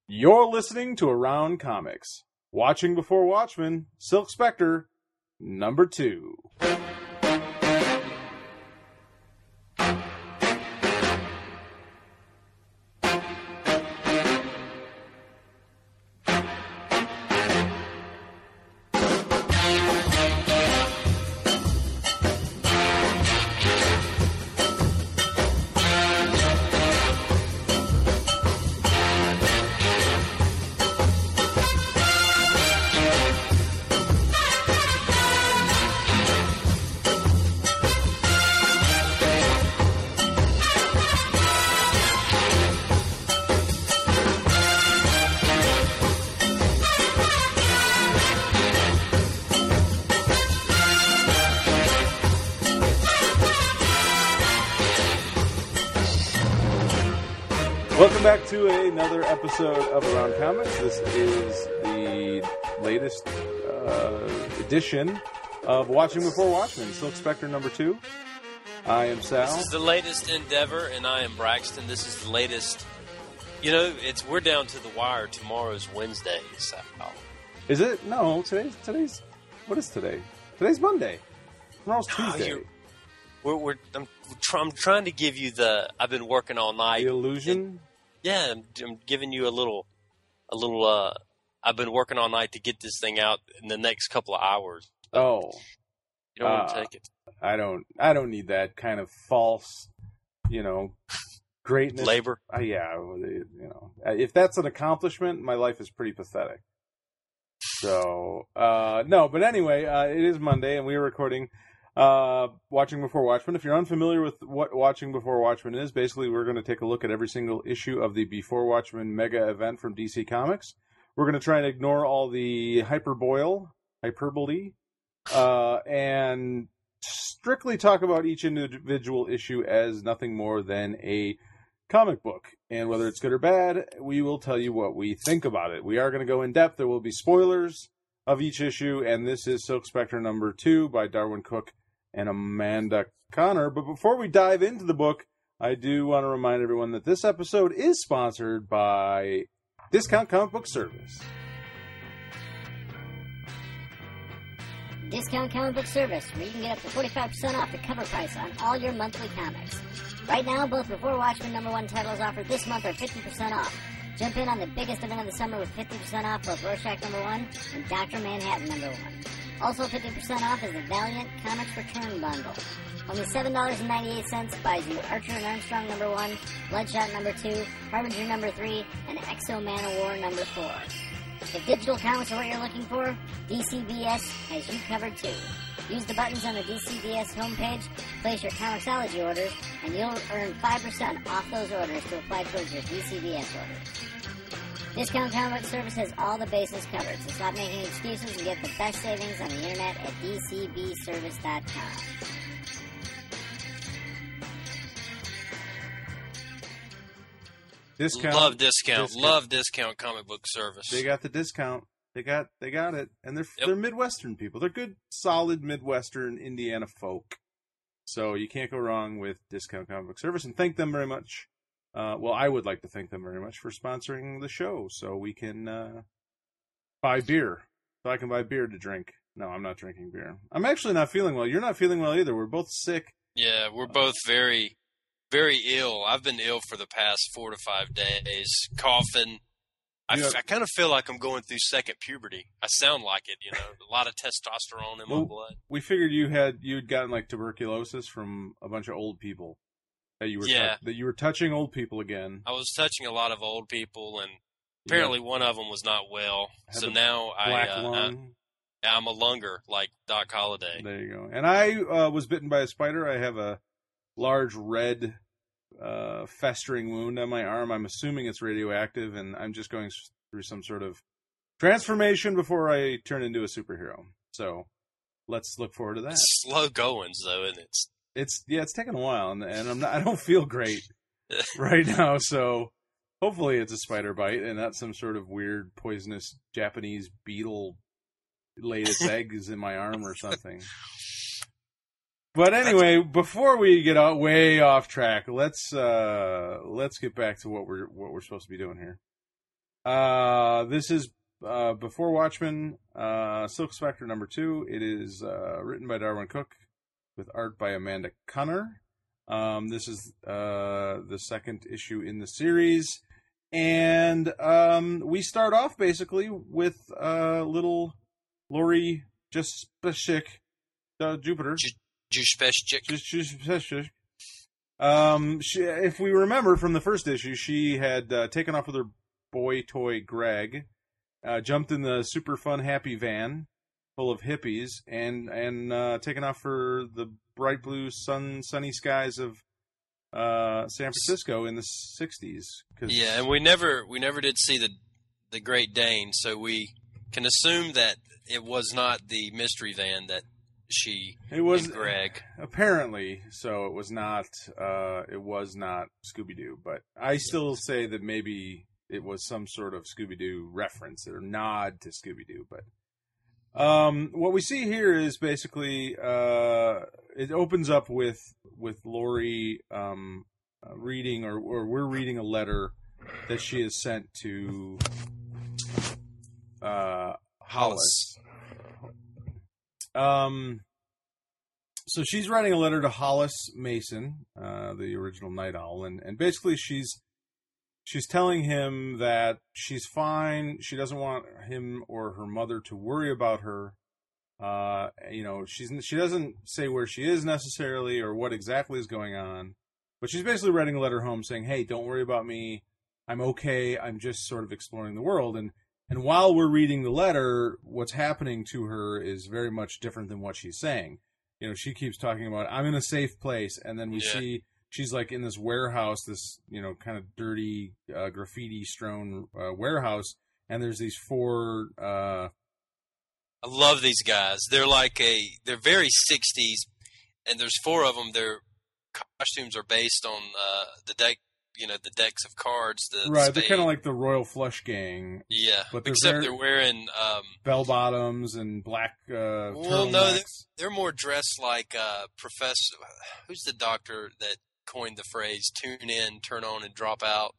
You're listening to Around Comics. Watching Before Watchmen, Silk Spectre, number 2. Welcome back to another episode of Around Comics. This is the latest edition of Watching Before Watchmen, Silk Spectre number 2. I am Sal. This is the latest endeavor, and I am Braxton. This is the latest. You know, we're down to the wire. Tomorrow's Wednesday, Sal. Is it? No, today's. What is today? Today's Monday. Tomorrow's Tuesday. I'm trying to give you the. I've been working all night. The illusion. Yeah, I'm giving you a little. I've been working all night to get this thing out in the next couple of hours. Oh, you don't want to take it. I don't need that kind of false, greatness. Labor. Yeah, if that's an accomplishment, my life is pretty pathetic. So no, but anyway, it is Monday, and we are recording. Watching Before Watchmen. If you're unfamiliar with what Watching Before Watchmen is, basically we're going to take a look at every single issue of the Before Watchmen mega event from DC Comics. We're going to try and ignore all the hyperbole, and strictly talk about each individual issue as nothing more than a comic book. And whether it's good or bad, we will tell you what we think about it. We are going to go in depth. There will be spoilers of each issue, and this is Silk Spectre number 2 by Darwyn Cooke and Amanda Conner. But before we dive into the book, I do want to remind everyone that this episode is sponsored by Discount Comic Book Service. Discount Comic Book Service, where you can get up to 45% off the cover price on all your monthly comics. Right now, both Before Watchmen number 1 titles offered this month are 50% off. Jump in on the biggest event of the summer with 50% off both Rorschach number 1 and Dr. Manhattan number 1. Also 50% off is the Valiant Comics Return Bundle. Only $7.98 buys you Archer and Armstrong number 1, Bloodshot number 2, Harbinger number 3, and Exo Man of War number 4. If digital comics are what you're looking for, DCBS has you covered too. Use the buttons on the DCBS homepage, place your Comixology orders, and you'll earn 5% off those orders to apply towards your DCBS order. Discount Comic Book Service has all the bases covered, so stop making excuses and get the best savings on the internet at DCBService.com. Love discount. Love Discount Comic Book Service. They got the discount. They got it, and they're Midwestern people. They're good, solid Midwestern Indiana folk. So you can't go wrong with Discount Comic Book Service, and thank them very much. Well, I would like to thank them very much for sponsoring the show, so we can buy beer. So I can buy beer to drink. No, I'm not drinking beer. I'm actually not feeling well. You're not feeling well either. We're both sick. Yeah, we're both very, very ill. I've been ill for the past 4 to 5 days, coughing. I kind of feel like I'm going through second puberty. I sound like it, a lot of testosterone in my blood. We figured you'd gotten like tuberculosis from a bunch of old people. That you were touching old people again. I was touching a lot of old people, and apparently one of them was not well. So now I'm a lunger like Doc Holliday. There you go. And I was bitten by a spider. I have a large red festering wound on my arm. I'm assuming it's radioactive, and I'm just going through some sort of transformation before I turn into a superhero. So let's look forward to that. It's slow goings, though, isn't it? It's taken a while, and I don't feel great right now. So hopefully it's a spider bite and not some sort of weird poisonous Japanese beetle laid its eggs in my arm or something. But anyway, before we get way off track, let's get back to what we're supposed to be doing here. This is Before Watchmen, Silk Spectre #2. It is written by Darwin Cook with art by Amanda Cunner. This is the second issue in the series. And we start off basically with little Lori Juspecic, Jupiter. Juspecic. If we remember from the first issue, she had taken off with her boy toy Greg, jumped in the super fun happy van full of hippies, and taken off for the bright blue sunny skies of San Francisco in the 60s. Yeah, and we never did see the Great Dane, so we can assume that it was not the mystery van that it was and Greg. Apparently, so it was not Scooby-Doo, but I still say that maybe it was some sort of Scooby-Doo reference or nod to Scooby-Doo. But what we see here is basically it opens up with Lori reading, or we're reading a letter that she has sent to Hollis. So she's writing a letter to Hollis Mason, the original Night Owl, and basically she's telling him that she's fine. She doesn't want him or her mother to worry about her. She doesn't say where she is necessarily or what exactly is going on, but she's basically writing a letter home saying, "Hey, don't worry about me. I'm okay. I'm just sort of exploring the world." And while we're reading the letter, what's happening to her is very much different than what she's saying. She keeps talking about, "I'm in a safe place," and then we see she's like in this warehouse, this kind of dirty, graffiti-strewn warehouse, and there's these four. I love these guys. They're they're very 60s, and there's four of them. Their costumes are based on the deck. The decks of cards. Right, they're kind of like the Royal Flush Gang. Yeah, but they're wearing bell bottoms and black. Well, no, they're more dressed like Professor. Who's the doctor that coined the phrase "tune in, turn on, and drop out"?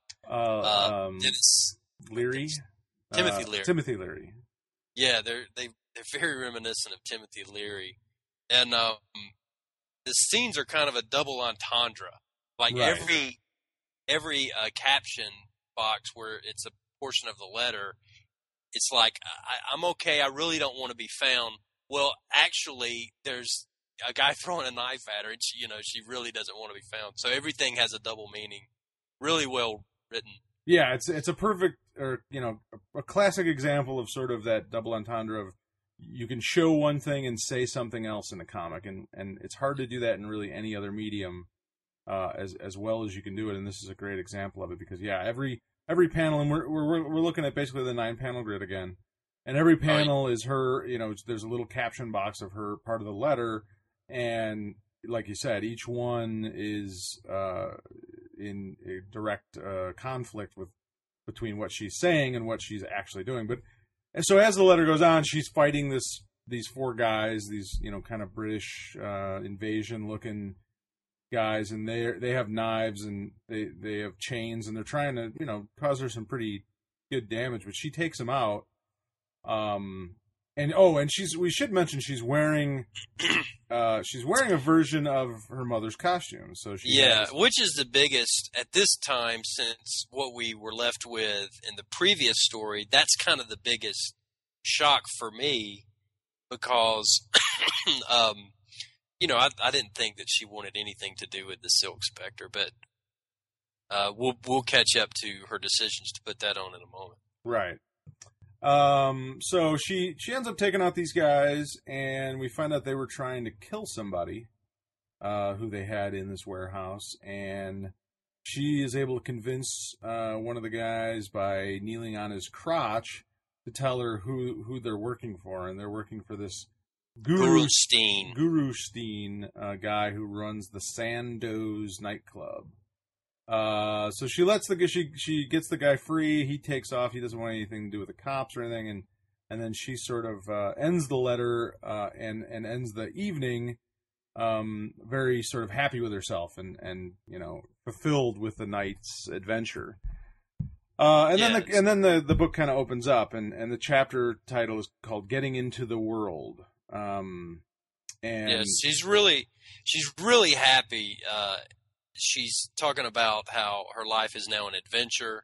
Dennis Leary. Timothy Leary. Timothy Leary. Yeah, they're very reminiscent of Timothy Leary, and the scenes are kind of a double entendre. Like right. every caption box where it's a portion of the letter, it's like, I'm okay, I really don't want to be found. Well, actually, there's a guy throwing a knife at her, and she really doesn't want to be found. So everything has a double meaning. Really well written. Yeah, it's a perfect, or a classic example of sort of that double entendre of you can show one thing and say something else in a comic, and it's hard to do that in really any other medium. As well as you can do it, and this is a great example of it because every panel, and we're looking at basically the 9-panel grid again, and every panel is her. There's a little caption box of her part of the letter, and like you said, each one is in a direct conflict between what she's saying and what she's actually doing. And so as the letter goes on, she's fighting these four guys, these kind of British invasion looking guys, and they have knives and they have chains, and they're trying to cause her some pretty good damage, but she takes them out. And we should mention she's wearing a version of her mother's costume. So which is the biggest at this time, since what we were left with in the previous story. That's kind of the biggest shock for me because I didn't think that she wanted anything to do with the Silk Spectre, but we'll catch up to her decisions to put that on in a moment. Right. So she ends up taking out these guys, and we find out they were trying to kill somebody who they had in this warehouse, and she is able to convince one of the guys by kneeling on his crotch to tell her who they're working for, and they're working for this Guru Steen guy who runs the Sandoz nightclub. So she she gets the guy free. He takes off. He doesn't want anything to do with the cops or anything. And then she sort of ends the letter and ends the evening very sort of happy with herself and fulfilled with the night's adventure. And then the book kind of opens up, and the chapter title is called "Getting into the World." And she's really happy. She's talking about how her life is now an adventure.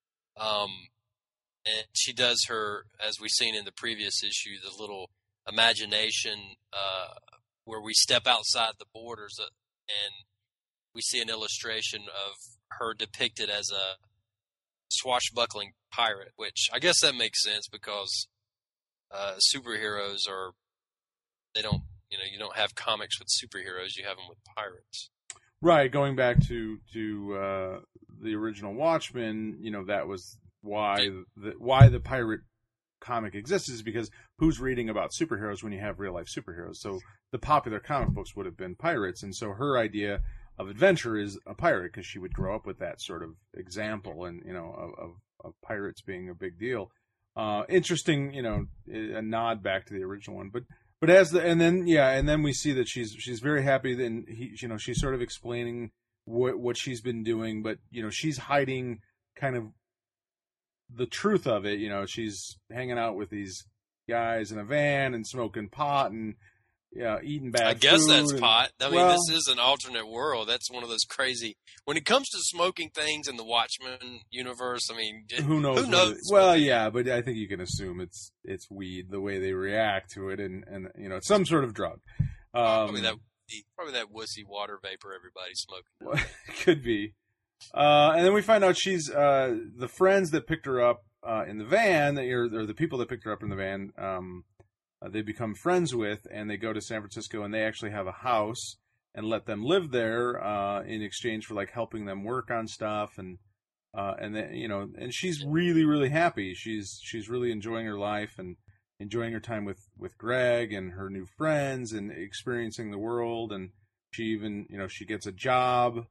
And she does her, as we've seen in the previous issue, the little imagination where we step outside the borders and we see an illustration of her depicted as a swashbuckling pirate, which I guess that makes sense because superheroes you don't have comics with superheroes, you have them with pirates. Right, going back to the original Watchmen, that was why the pirate comic exists, is because who's reading about superheroes when you have real life superheroes? So the popular comic books would have been pirates, and so her idea of adventure is a pirate because she would grow up with that sort of example, and of pirates being a big deal. Interesting, a nod back to the original one, but and then we see that she's very happy. Then she's sort of explaining what she's been doing, but she's hiding kind of the truth of it. She's hanging out with these guys in a van and smoking pot and eating bad food. I guess that's pot. I mean, this is an alternate world. That's one of those crazy. When it comes to smoking things in the Watchmen universe, I mean, who knows? Well, yeah, but I think you can assume it's weed, the way they react to it, and it's some sort of drug. Probably that wussy water vapor everybody's smoking. Could be. And then we find out she's the friends that picked her up in the van, or the people that picked her up in the van. They become friends with, and they go to San Francisco, and they actually have a house and let them live there in exchange for helping them work on stuff, and then and she's really, really happy. She's really enjoying her life and enjoying her time with Greg and her new friends and experiencing the world. And she even she gets a job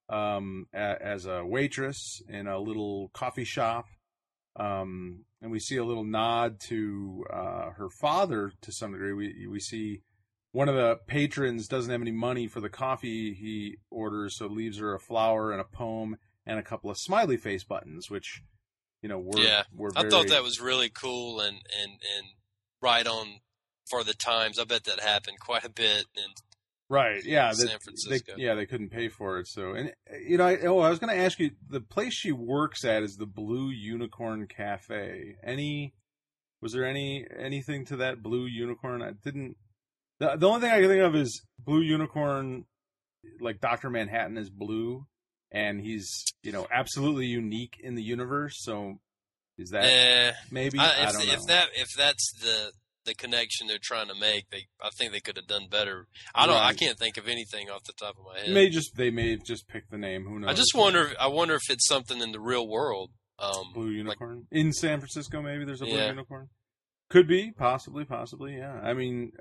as a waitress in a little coffee shop. And we see a little nod to her father to some degree. We see one of the patrons doesn't have any money for the coffee he orders, so leaves her a flower and a poem and a couple of smiley face buttons, which were I thought that was really cool and right on for the times. I bet that happened quite a bit in right, yeah, San Francisco. They couldn't pay for it. So, and I was going to ask you, the place she works at is the Blue Unicorn Cafe. Was there anything to that Blue Unicorn? I didn't. The only thing I can think of is Blue Unicorn, like Dr. Manhattan is blue, and he's absolutely unique in the universe. So, is that maybe? I don't know. If that's the connection they're trying to make, I think they could have done better. I can't think of anything off the top of my head. They may have just picked the name. Who knows? I wonder if it's something in the real world. Blue Unicorn in San Francisco. Maybe there's a Blue Unicorn. Could be, possibly. Yeah. I mean,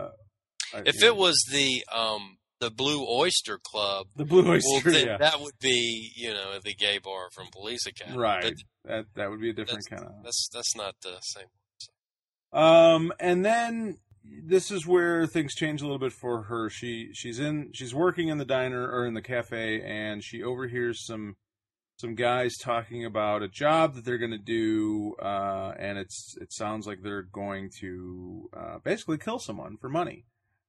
if it was the Blue Oyster Club, that would be the gay bar from Police Academy. Right. But that would be a different kind of. That's not the same. And then this is where things change a little bit for her. She's working in the diner or in the cafe, and she overhears some guys talking about a job that they're going to do, and it sounds like they're going to basically kill someone for money.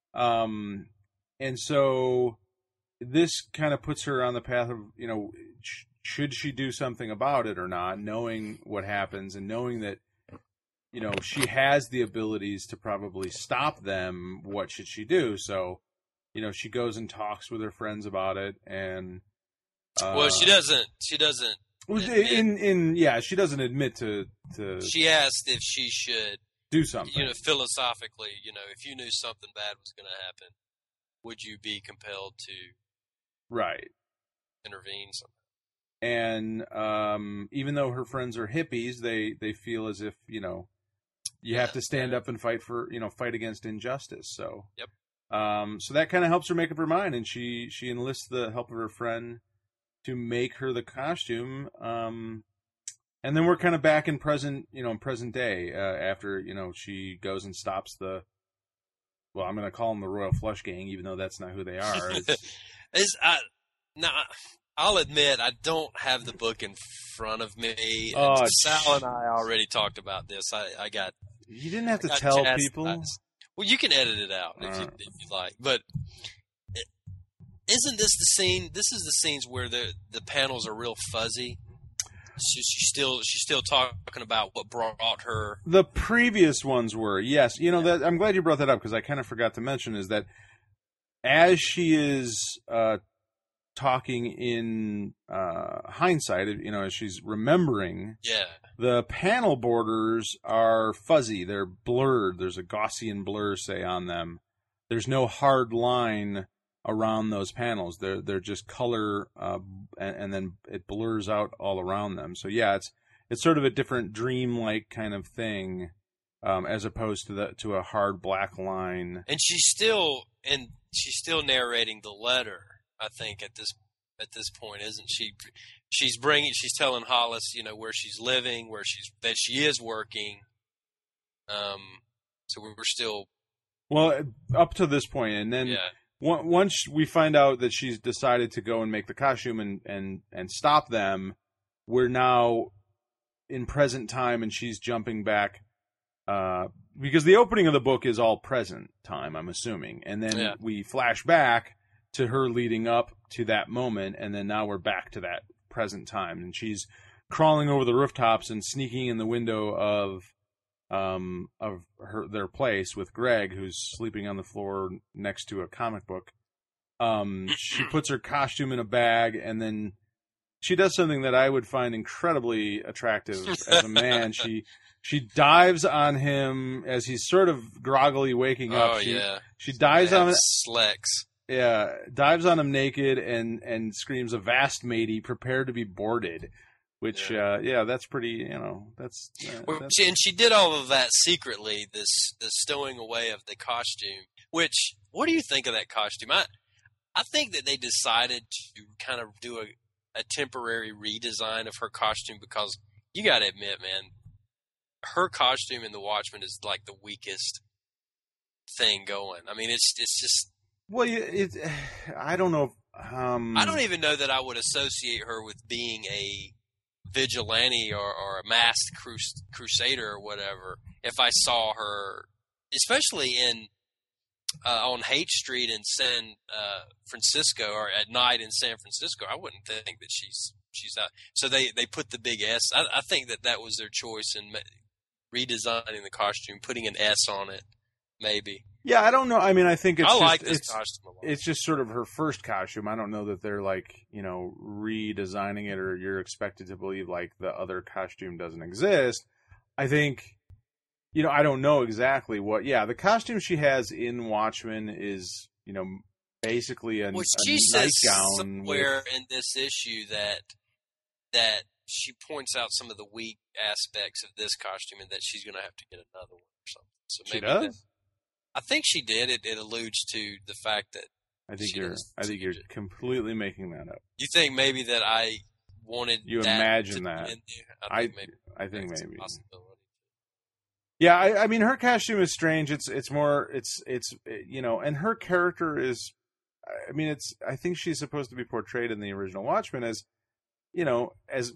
And so this kind of puts her on the path of should she do something about it or not, knowing what happens and knowing that. She has the abilities to probably stop them. What should she do? So, she goes and talks with her friends about it, and she doesn't. She doesn't admit to. She asked if she should do something. Philosophically, if you knew something bad was going to happen, would you be compelled to intervene? And even though her friends are hippies, they feel as if you have to stand up and fight against injustice. So, so that kind of helps her make up her mind, and she enlists the help of her friend to make her the costume. And then we're kind of back in present day after she goes and stops I'm going to call them the Royal Flush Gang, even though that's not who they are. I'll admit I don't have the book in front of me. Oh, And Sal and I already talked about this. I got. You didn't have to I got tell chastised. people. Well, you can edit it out if you like. But isn't this the scene? This is the scenes where the panels are real fuzzy. She's still talking about what brought her. The previous ones were, yes. You know, that I'm glad you brought that up because I kind of forgot to mention is that as she is talking in hindsight, you know, as she's remembering, the panel borders are fuzzy. They're blurred. There's a Gaussian blur, say, on them. There's no hard line around those panels. They're just color, and then it blurs out all around them. So yeah, it's sort of a different dreamlike kind of thing, as opposed to a hard black line. And she's still narrating the letter. I think at this point, isn't she? She's telling Hollis, you know, where she's living, that she is working. So we're still up to this point, and then. Yeah. Once we find out that she's decided to go and make the costume and stop them, we're now in present time, and she's jumping back because the opening of the book is all present time, I'm assuming, and then we flash back to her leading up to that moment, and then now we're back to that present time, and she's crawling over the rooftops and sneaking in the window of their place with Greg, who's sleeping on the floor next to a comic book. She puts her costume in a bag, and then she does something that I would find incredibly attractive as a man. She dives on him as he's sort of groggily waking up. She dives on him. Slex. Yeah, dives on him naked and screams, "Avast, matey! Prepare to be boarded." Which, that's pretty, you know, that's... and she did all of that secretly, the stowing away of the costume, which, what do you think of that costume? I think that they decided to kind of do a temporary redesign of her costume because, you gotta admit, man, her costume in The Watchmen is like the weakest thing going. I mean, it's just... Well, I don't know. I don't even know that I would associate her with being a vigilante or a masked crusader or whatever if I saw her, especially in on Haight Street in San Francisco, or at night in San Francisco. I wouldn't think that she's out. So they put the big S. I think that was their choice in redesigning the costume, putting an S on it, maybe. Yeah, I don't know. I mean, I think I like this costume a lot. It's just sort of her first costume. I don't know that they're like, you know, redesigning it, or you're expected to believe like the other costume doesn't exist. I think, you know, I don't know exactly what. Yeah, the costume she has in Watchmen is, you know, basically a she says nightgown. Somewhere in this issue that she points out some of the weak aspects of this costume and that she's going to have to get another one or something. So maybe she does. I think she did. It alludes to the fact that I think you're completely making that up. You think maybe that I wanted you that imagine to that? Be in there? I think maybe. A possibility. Yeah, I mean, her costume is strange. It's you know, and her character is, I mean, I think she's supposed to be portrayed in the original Watchmen as, you know, as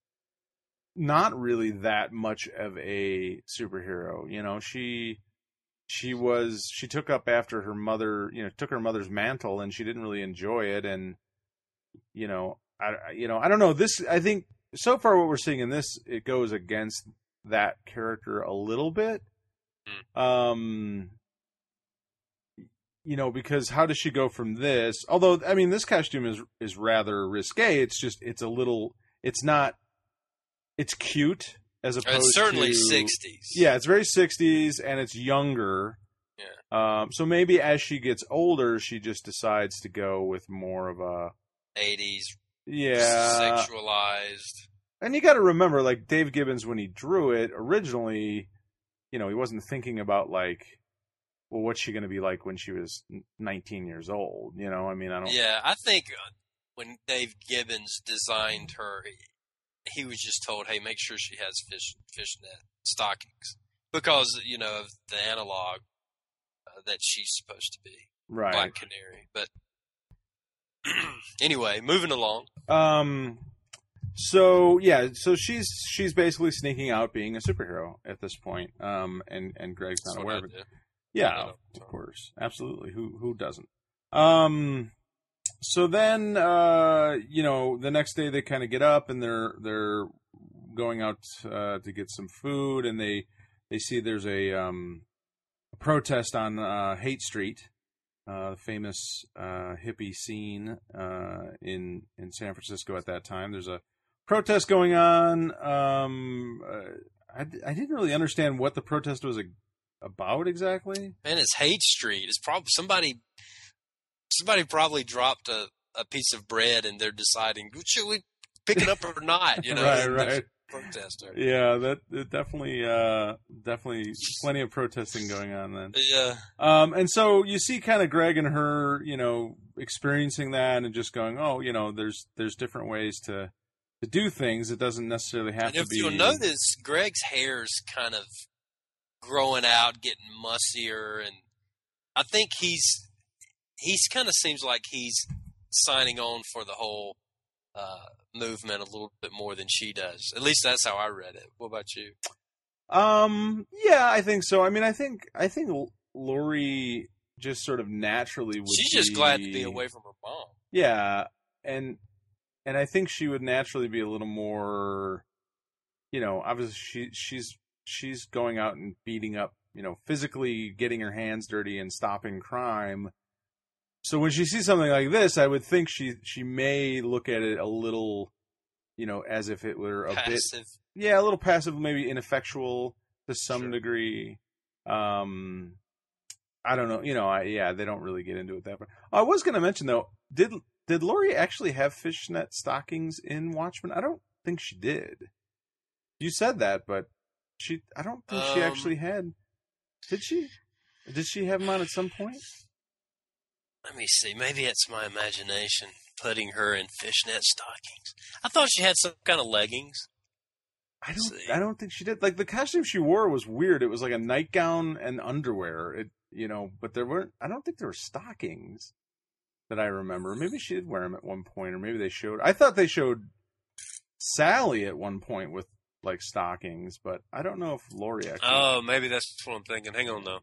not really that much of a superhero. You know, she took up after her mother, you know, took her mother's mantle, and she didn't really enjoy it. And, you know, I don't know. This, I think, so far what we're seeing in this, it goes against that character a little bit. You know, because how does she go from this? Although, I mean, this costume is rather risque. It's just, it's cute. As opposed it's certainly to 60s. Yeah, it's very 60s, and it's younger. Yeah. So maybe as she gets older, she just decides to go with more of a 80s. Yeah. Sexualized. And you got to remember, like, Dave Gibbons, when he drew it originally, you know, he wasn't thinking about, like, well, what's she going to be like when she was 19 years old? You know, I mean, I don't. Yeah, I think when Dave Gibbons designed her, he was just told, hey, make sure she has fishnet stockings because, you know, of the analog that she's supposed to be. Right. Black Canary. But Anyway, moving along. So she's basically sneaking out being a superhero at this point. And Greg's not aware of it. Yeah, of course. Absolutely. Who doesn't? So then, the next day they kind of get up and they're going out to get some food, and they see there's a protest on Haight Street, famous hippie scene in San Francisco at that time. There's a protest going on. I didn't really understand what the protest was about exactly. Man, it's Haight Street. It's probably somebody probably dropped a piece of bread and they're deciding, should we pick it up or not? Right. Protester. Yeah, that definitely plenty of protesting going on then. Yeah. And so you see kind of Greg and her, experiencing that and just going, there's different ways to do things. It doesn't necessarily have to be. If you'll notice, Greg's hair's kind of growing out, getting mussier, and I think he's kind of seems like he's signing on for the whole movement a little bit more than she does. At least that's how I read it. What about you? Yeah, I think so. I mean, I think Lori just sort of naturally would. She's just glad to be away from her mom. Yeah, and I think she would naturally be a little more, obviously she's going out and beating up, physically getting her hands dirty and stopping crime. So when she sees something like this, I would think she may look at it a little, as if it were a passive. A little passive, maybe ineffectual to some degree. I don't know. They don't really get into it that way. I was going to mention though, did Lori actually have fishnet stockings in Watchmen? I don't think she did. You said that, but I don't think she actually had. Did she? Did she have them on at some point? Let me see. Maybe it's my imagination putting her in fishnet stockings. I thought she had some kind of leggings. I don't think she did. Like the costume she wore was weird. It was like a nightgown and underwear. But there weren't. I don't think there were stockings that I remember. Maybe she did wear them at one point, or maybe they showed. I thought they showed Sally at one point with like stockings, but I don't know if Lori actually. Oh, maybe that's what I'm thinking. Hang on though.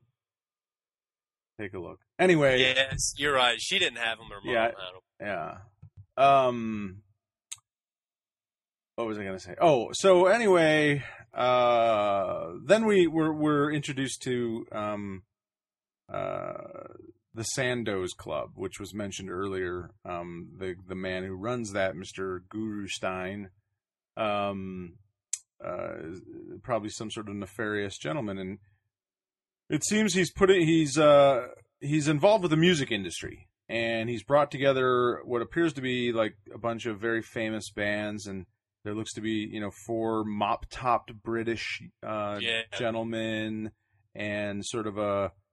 Take a look. Anyway. Yes, you're right. She didn't have them. Her mom had them. Yeah. What was I going to say? Oh, so anyway, then we're introduced to the Sandoz Club, which was mentioned earlier. The man who runs that, Mr. Guru Stein, probably some sort of nefarious gentleman, and it seems he's involved with the music industry, and he's brought together what appears to be like a bunch of very famous bands, and there looks to be 4 mop-topped British gentlemen, and sort of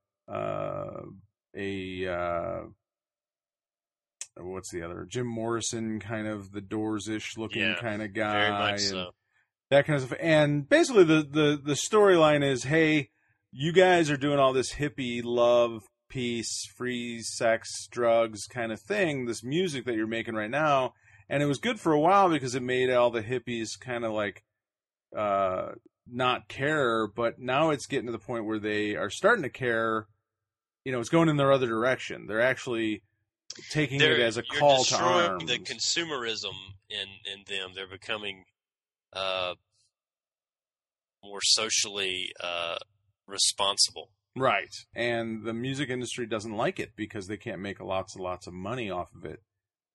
what's the other, Jim Morrison, kind of the Doors-ish looking kind of guy, very much and so. That kind of stuff. And basically the storyline is, hey, you guys are doing all this hippie love, peace, free sex, drugs kind of thing, this music that you're making right now. And it was good for a while because it made all the hippies kind of like not care. But now it's getting to the point where they are starting to care. It's going in their other direction. They're actually taking it as a call to arms. The consumerism in them. They're becoming more socially responsible. Right. And the music industry doesn't like it because they can't make lots and lots of money off of it.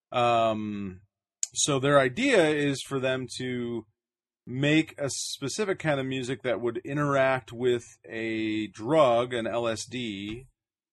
So their idea is for them to make a specific kind of music that would interact with a drug, an LSD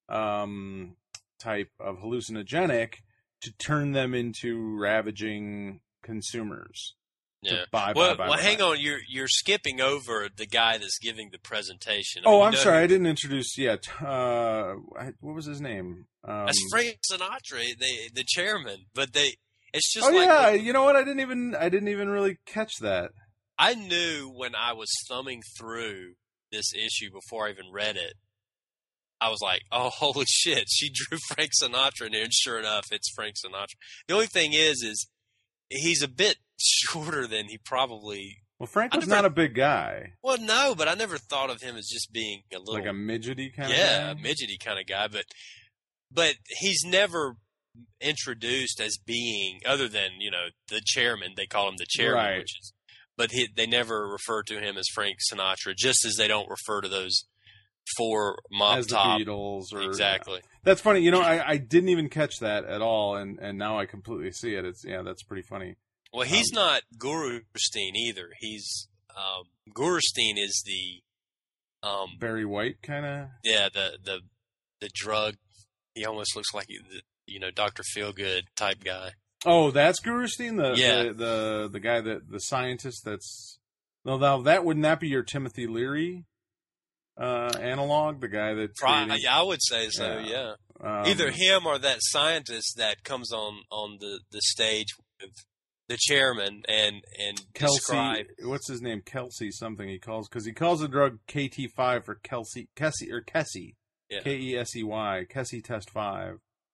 type of hallucinogenic, to turn them into ravaging consumers. Yeah. Well, hang on. You're skipping over the guy that's giving the presentation. I'm sorry. I didn't introduce yet. What was his name? That's Frank Sinatra, the chairman. But it's just. Oh like, yeah. You know what? I didn't even really catch that. I knew when I was thumbing through this issue before I even read it I was like, oh, holy shit, she drew Frank Sinatra in there, and sure enough, it's Frank Sinatra. The only thing is he's a bit shorter than he probably... Well, Frank was not a big guy. Well, no, but I never thought of him as just being a little... Like a midgety kind of guy? Yeah, a midgety kind of guy, but he's never introduced as being, other than, the chairman, they call him the chairman, right. But they never refer to him as Frank Sinatra, just as they don't refer to those four mop as top. The Beatles. Or, exactly. That's funny. I didn't even catch that at all, and now I completely see it. That's pretty funny. Well, he's not Gurustein either. He's Gurustein is the Barry White kind of. Yeah, the drug. He almost looks like Dr. Feelgood type guy. Oh, that's Gurustein, yeah. the guy the scientist. That's now that wouldn't that be your Timothy Leary analog? The guy that I would say so. Yeah, either him or that scientist that comes on the stage with the chairman and Kelsey. What's his name? Kelsey something he calls the drug KT5 for Kesey. Yeah. Kesey, Kesey test 5.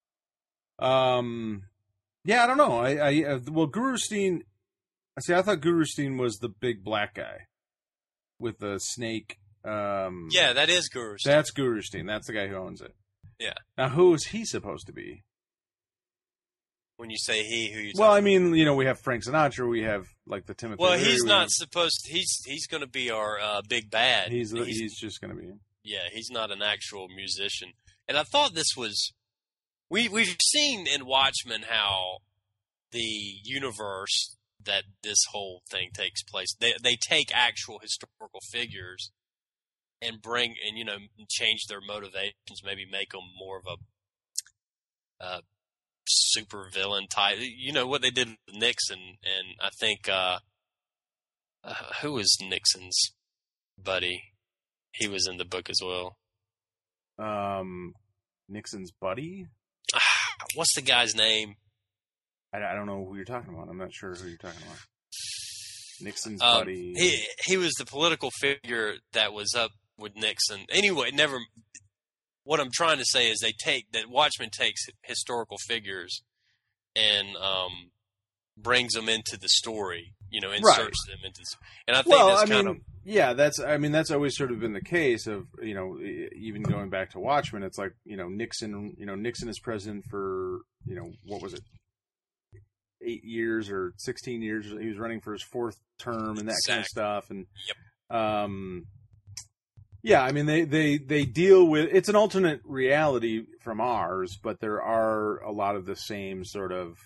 Yeah, I don't know. Well, Gurustein. I thought Gurustein was the big black guy with the snake. Yeah, that is Gurustein. That's Gurustein. That's the guy who owns it. Yeah. Now, who is he supposed to be? When you say he, who you? Well, I mean, we have Frank Sinatra. We have like the Timothy. Well, Leary, he's not supposed to. He's going to be our big bad. He's just going to be. Yeah, he's not an actual musician. And I thought this was. We've seen in Watchmen how the universe that this whole thing takes place. They take actual historical figures and change their motivations. Maybe make them more of a super villain type. What they did with Nixon, and I think who was Nixon's buddy? He was in the book as well. Nixon's buddy? What's the guy's name? I don't know who you're talking about. I'm not sure who you're talking about. Nixon's buddy. He was the political figure that was up with Nixon. Anyway, never. What I'm trying to say is Watchmen takes historical figures and brings them into the story. Inserts them into. And I think yeah, that's always sort of been the case of, even going back to Watchmen, it's like, Nixon is president for, what was it? 8 years or 16 years. He was running for his 4th term and that kind of stuff. And, yep. Yeah, I mean, they deal with, it's an alternate reality from ours, but there are a lot of the same sort of,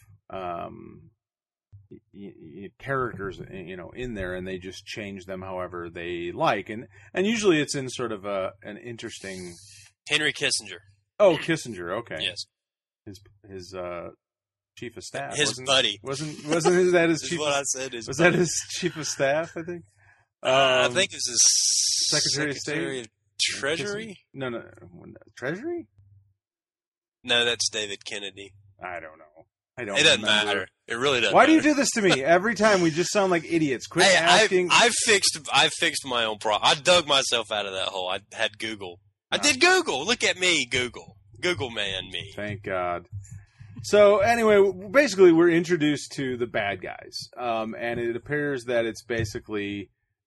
characters, in there, and they just change them however they like, and usually it's in sort of an interesting. Henry Kissinger. Oh, Kissinger. Okay. Yes. His chief of staff. His buddy. Wasn't that his chief? What I said. Was that his chief of staff? I think. I think it's his Secretary of State. Of Treasury. No, Treasury. No, that's David Kennedy. I don't know. It doesn't matter. It really doesn't. Why do you do this to me every time? We just sound like idiots. Quit asking. I fixed my own problem. I dug myself out of that hole. I had Google. I did Google. Look at me, Google. Google man, me. Thank God. So anyway, basically, we're introduced to the bad guys, and it appears that it's the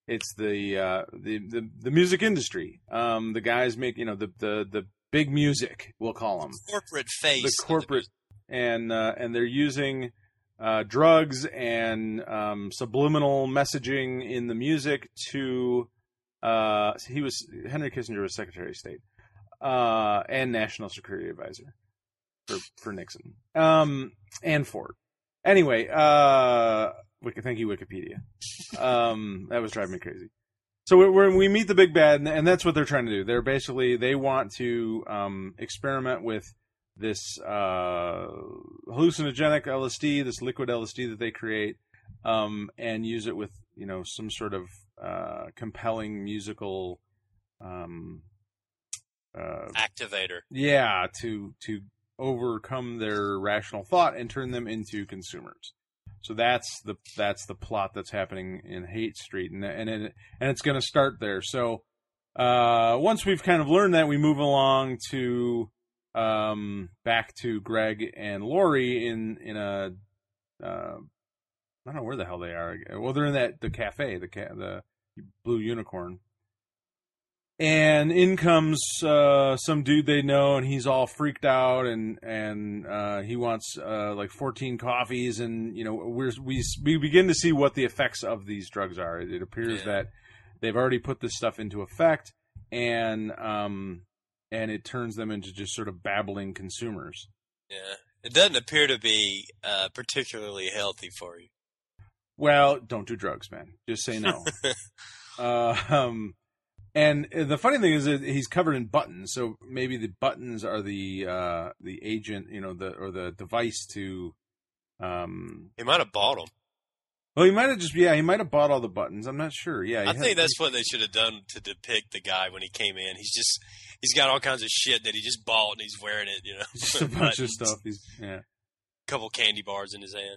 music industry. The guys make the big music, we'll call them corporate face. The corporate. And they're using drugs and subliminal messaging in the music to. Henry Kissinger was Secretary of State and National Security Advisor for Nixon and Ford. Anyway, thank you, Wikipedia. That was driving me crazy. So we meet the big bad, and that's what they're trying to do. They want to experiment with this hallucinogenic LSD, this liquid LSD that they create, and use it with some sort of compelling musical activator. Yeah, to overcome their rational thought and turn them into consumers. So that's the plot that's happening in Haight Street, and it's going to start there. So once we've kind of learned that, we move along to back to Greg and Lori in a I don't know where the hell they are. Well, they're in the cafe, the Blue Unicorn. And in comes some dude they know, and he's all freaked out, and he wants like 14 coffees, and we begin to see what the effects of these drugs are. It appears that they've already put this stuff into effect, and it turns them into just sort of babbling consumers. Yeah, it doesn't appear to be particularly healthy for you. Well, don't do drugs, man. Just say no. And the funny thing is that he's covered in buttons, so maybe the buttons are the agent, or the device to. He might have bought them. Well, he might have he might have bought all the buttons. I'm not sure. Yeah, I think that's what they should have done to depict the guy when he came in. He's got all kinds of shit that he just bought and he's wearing it. Just a bunch of stuff. A couple candy bars in his hand.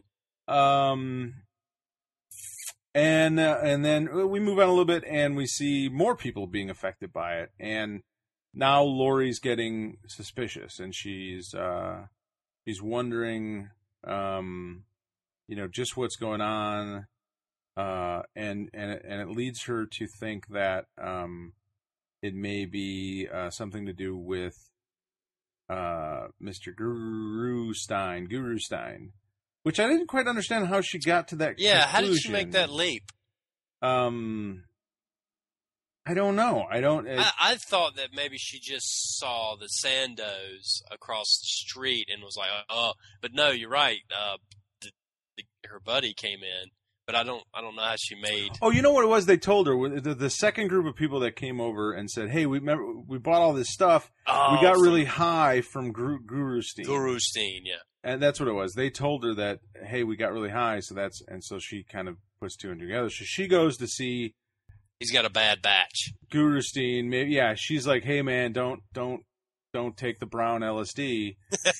And then we move on a little bit, and we see more people being affected by it. And now Lori's getting suspicious, and she's wondering, just what's going on. And it leads her to think that it may be something to do with Mr. Guru Stein. Which I didn't quite understand how she got to that conclusion. How did she make that leap? I don't know. I thought that maybe she just saw the Sandoz across the street and was like, oh, but no, you're right. Her buddy came in, but I don't know how she made. Oh, you know what it was? They told her the second group of people that came over and said, "Hey, we bought all this stuff. We got really high from Guru Stein." Guru Stein, yeah. And that's what it was. They told her that, hey, we got really high, so she kind of puts two and two together. So she goes to see. He's got a bad batch. Guru Stein, maybe, she's like, hey man, don't take the brown LSD,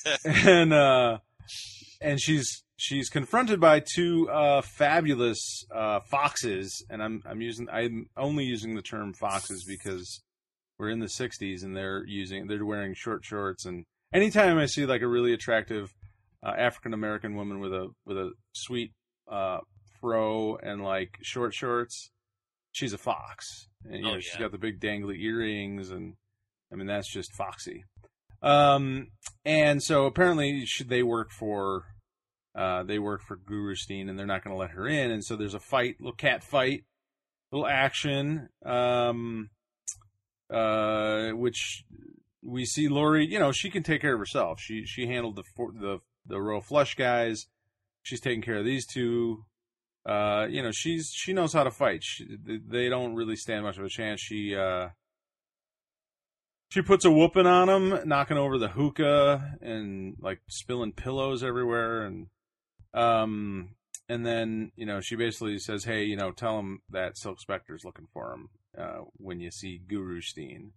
and she's confronted by two fabulous foxes, and I'm only using the term foxes because we're in the 60s and they're wearing short shorts, and anytime I see like a really attractive African American woman with a sweet fro and like short shorts, she's a fox. And she's got the big dangly earrings, and I mean that's just foxy. And so apparently they work for Guru Stein, and they're not going to let her in. And so there's a fight, little cat fight, little action, which we see Lori. She can take care of herself. She handled the Royal Flush guys. She's taking care of these two. She knows how to fight. They don't really stand much of a chance. She puts a whooping on them, knocking over the hookah and like spilling pillows everywhere. And then, she basically says, hey, tell him that Silk Spectre's looking for him, when you see Guru Stein.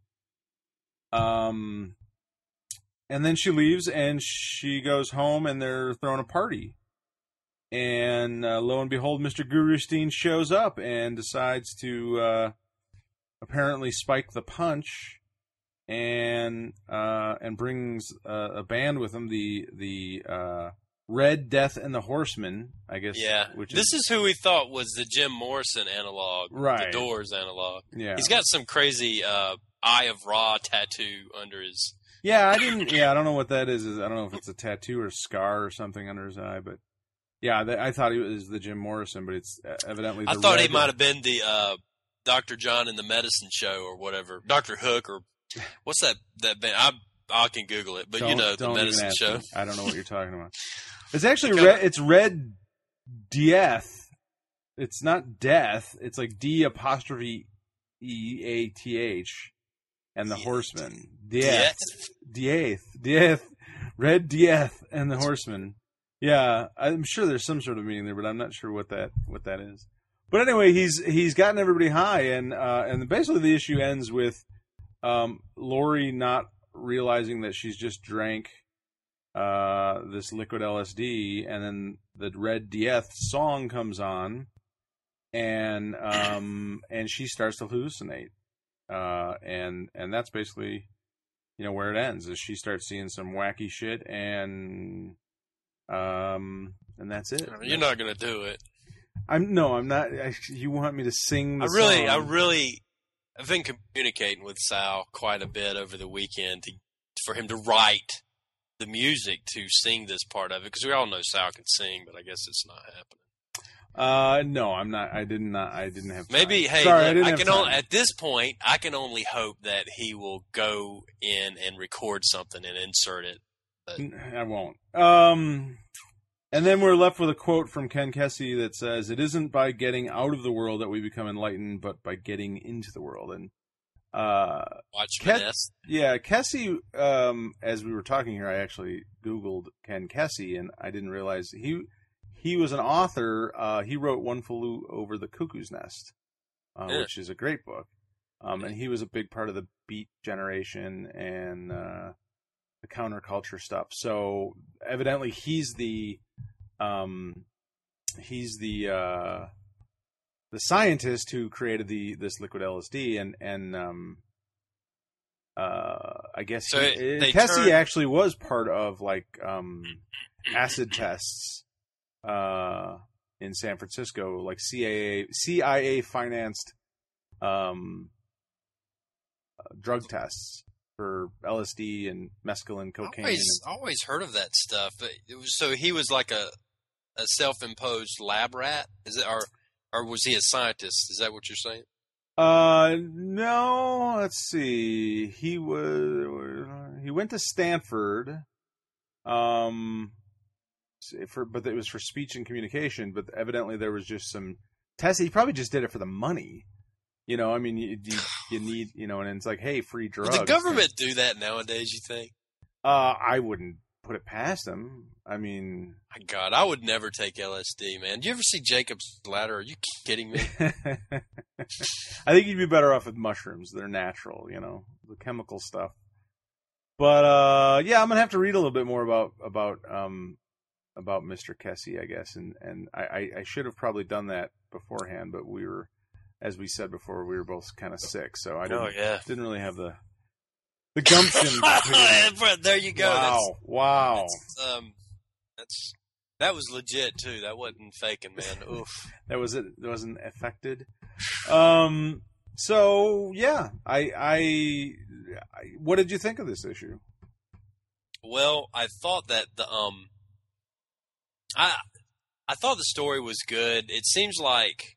And then she leaves and she goes home and they're throwing a party. And lo and behold, Mr. Guru Stein shows up and decides to apparently spike the punch, and brings a band with him, the Red Death and the Horsemen, I guess. Yeah, this is who we thought was the Jim Morrison analog, right? The Doors analog. Yeah, he's got some crazy Eye of Ra tattoo under his. Yeah, I don't know what that is. I don't know if it's a tattoo or a scar or something under his eye, but yeah, I thought he was the Jim Morrison, but it's evidently. I thought he might have been the Dr. John in the Medicine Show or whatever, Dr. Hook or what's that band? I can Google it, but the Medicine Show. Me. I don't know what you're talking about. It's actually it's Red Death. It's not death. It's like D''EATH and the Horsemen. Death. Red Death and the Horsemen. Yeah, I'm sure there's some sort of meaning there, but I'm not sure what that is. But anyway, he's gotten everybody high, and basically the issue ends with Lori not realizing that she's just drank this liquid LSD, and then the Red Death song comes on, and she starts to hallucinate. and that's basically, where it ends. Is she starts seeing some wacky shit, and that's it. You're not gonna do it. I'm not. You want me to sing the song? I've been communicating with Sal quite a bit over the weekend for him to write the music to sing this part of it, because we all know Sal can sing, but I guess it's not happening. No, I'm not. I didn't have time. Maybe. Hey, sorry, at this point, I can only hope that he will go in and record something and insert it. But I won't. And then we're left with a quote from Ken Kesey that says, "It isn't by getting out of the world that we become enlightened, but by getting into the world." And Kesey, as we were talking here, I actually Googled Ken Kesey, and I didn't realize he was an author. He wrote One Flew Over the Cuckoo's Nest, which is a great book. And he was a big part of the Beat generation and the counterculture stuff. So evidently he's the scientist who created this liquid LSD, and I guess Kesey actually was part of acid tests in San Francisco, like CIA financed drug tests for LSD and mescaline, cocaine. I always heard of that stuff. So he was like a self-imposed lab rat? Is it, or was he a scientist? Is that what you're saying? No. Let's see. He went to Stanford, but it was for speech and communication. But evidently there was just some tests. He probably just did it for the money. I mean, you need, and it's like, hey, free drugs. Would the government do that nowadays, you think? I wouldn't put it past them. I mean... My God, I would never take LSD, man. Do you ever see Jacob's Ladder? Are you kidding me? I think you'd be better off with mushrooms. They're natural, the chemical stuff. But, yeah, I'm going to have to read a little bit more about Mr. Kesey, I guess. And I should have probably done that beforehand, but we were... As we said before, we were both kind of sick, so I didn't really have the gumption. There you go. Wow. That was legit too. That wasn't faking, man. Oof. That was it. It wasn't affected. So yeah, I what did you think of this issue? Well, I thought that I thought the story was good. It seems like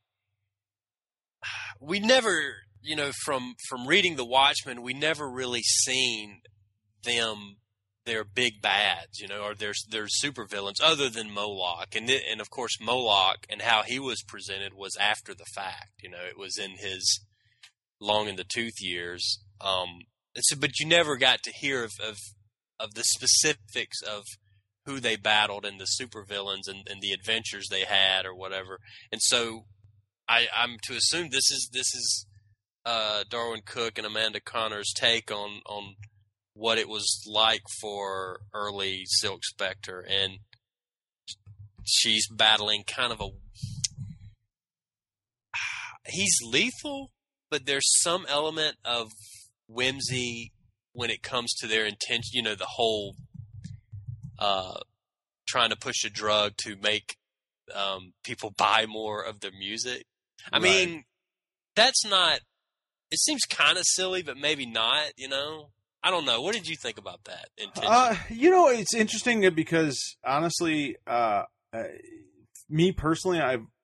we never, from reading The Watchmen, we never really seen their big bads, or their supervillains other than Moloch. And of course Moloch and how he was presented was after the fact. It was in his long in the tooth years. But you never got to hear of the specifics of who they battled and the supervillains and the adventures they had or whatever. And so I'm to assume this is Darwyn Cooke and Amanda Connor's take on what it was like for early Silk Spectre, and she's battling kind of he's lethal, but there's some element of whimsy when it comes to their intention. The whole trying to push a drug to make people buy more of their music. I mean, that's not... It seems kind of silly, but maybe not, I don't know. What did you think about that intention? It's interesting because, honestly, me personally,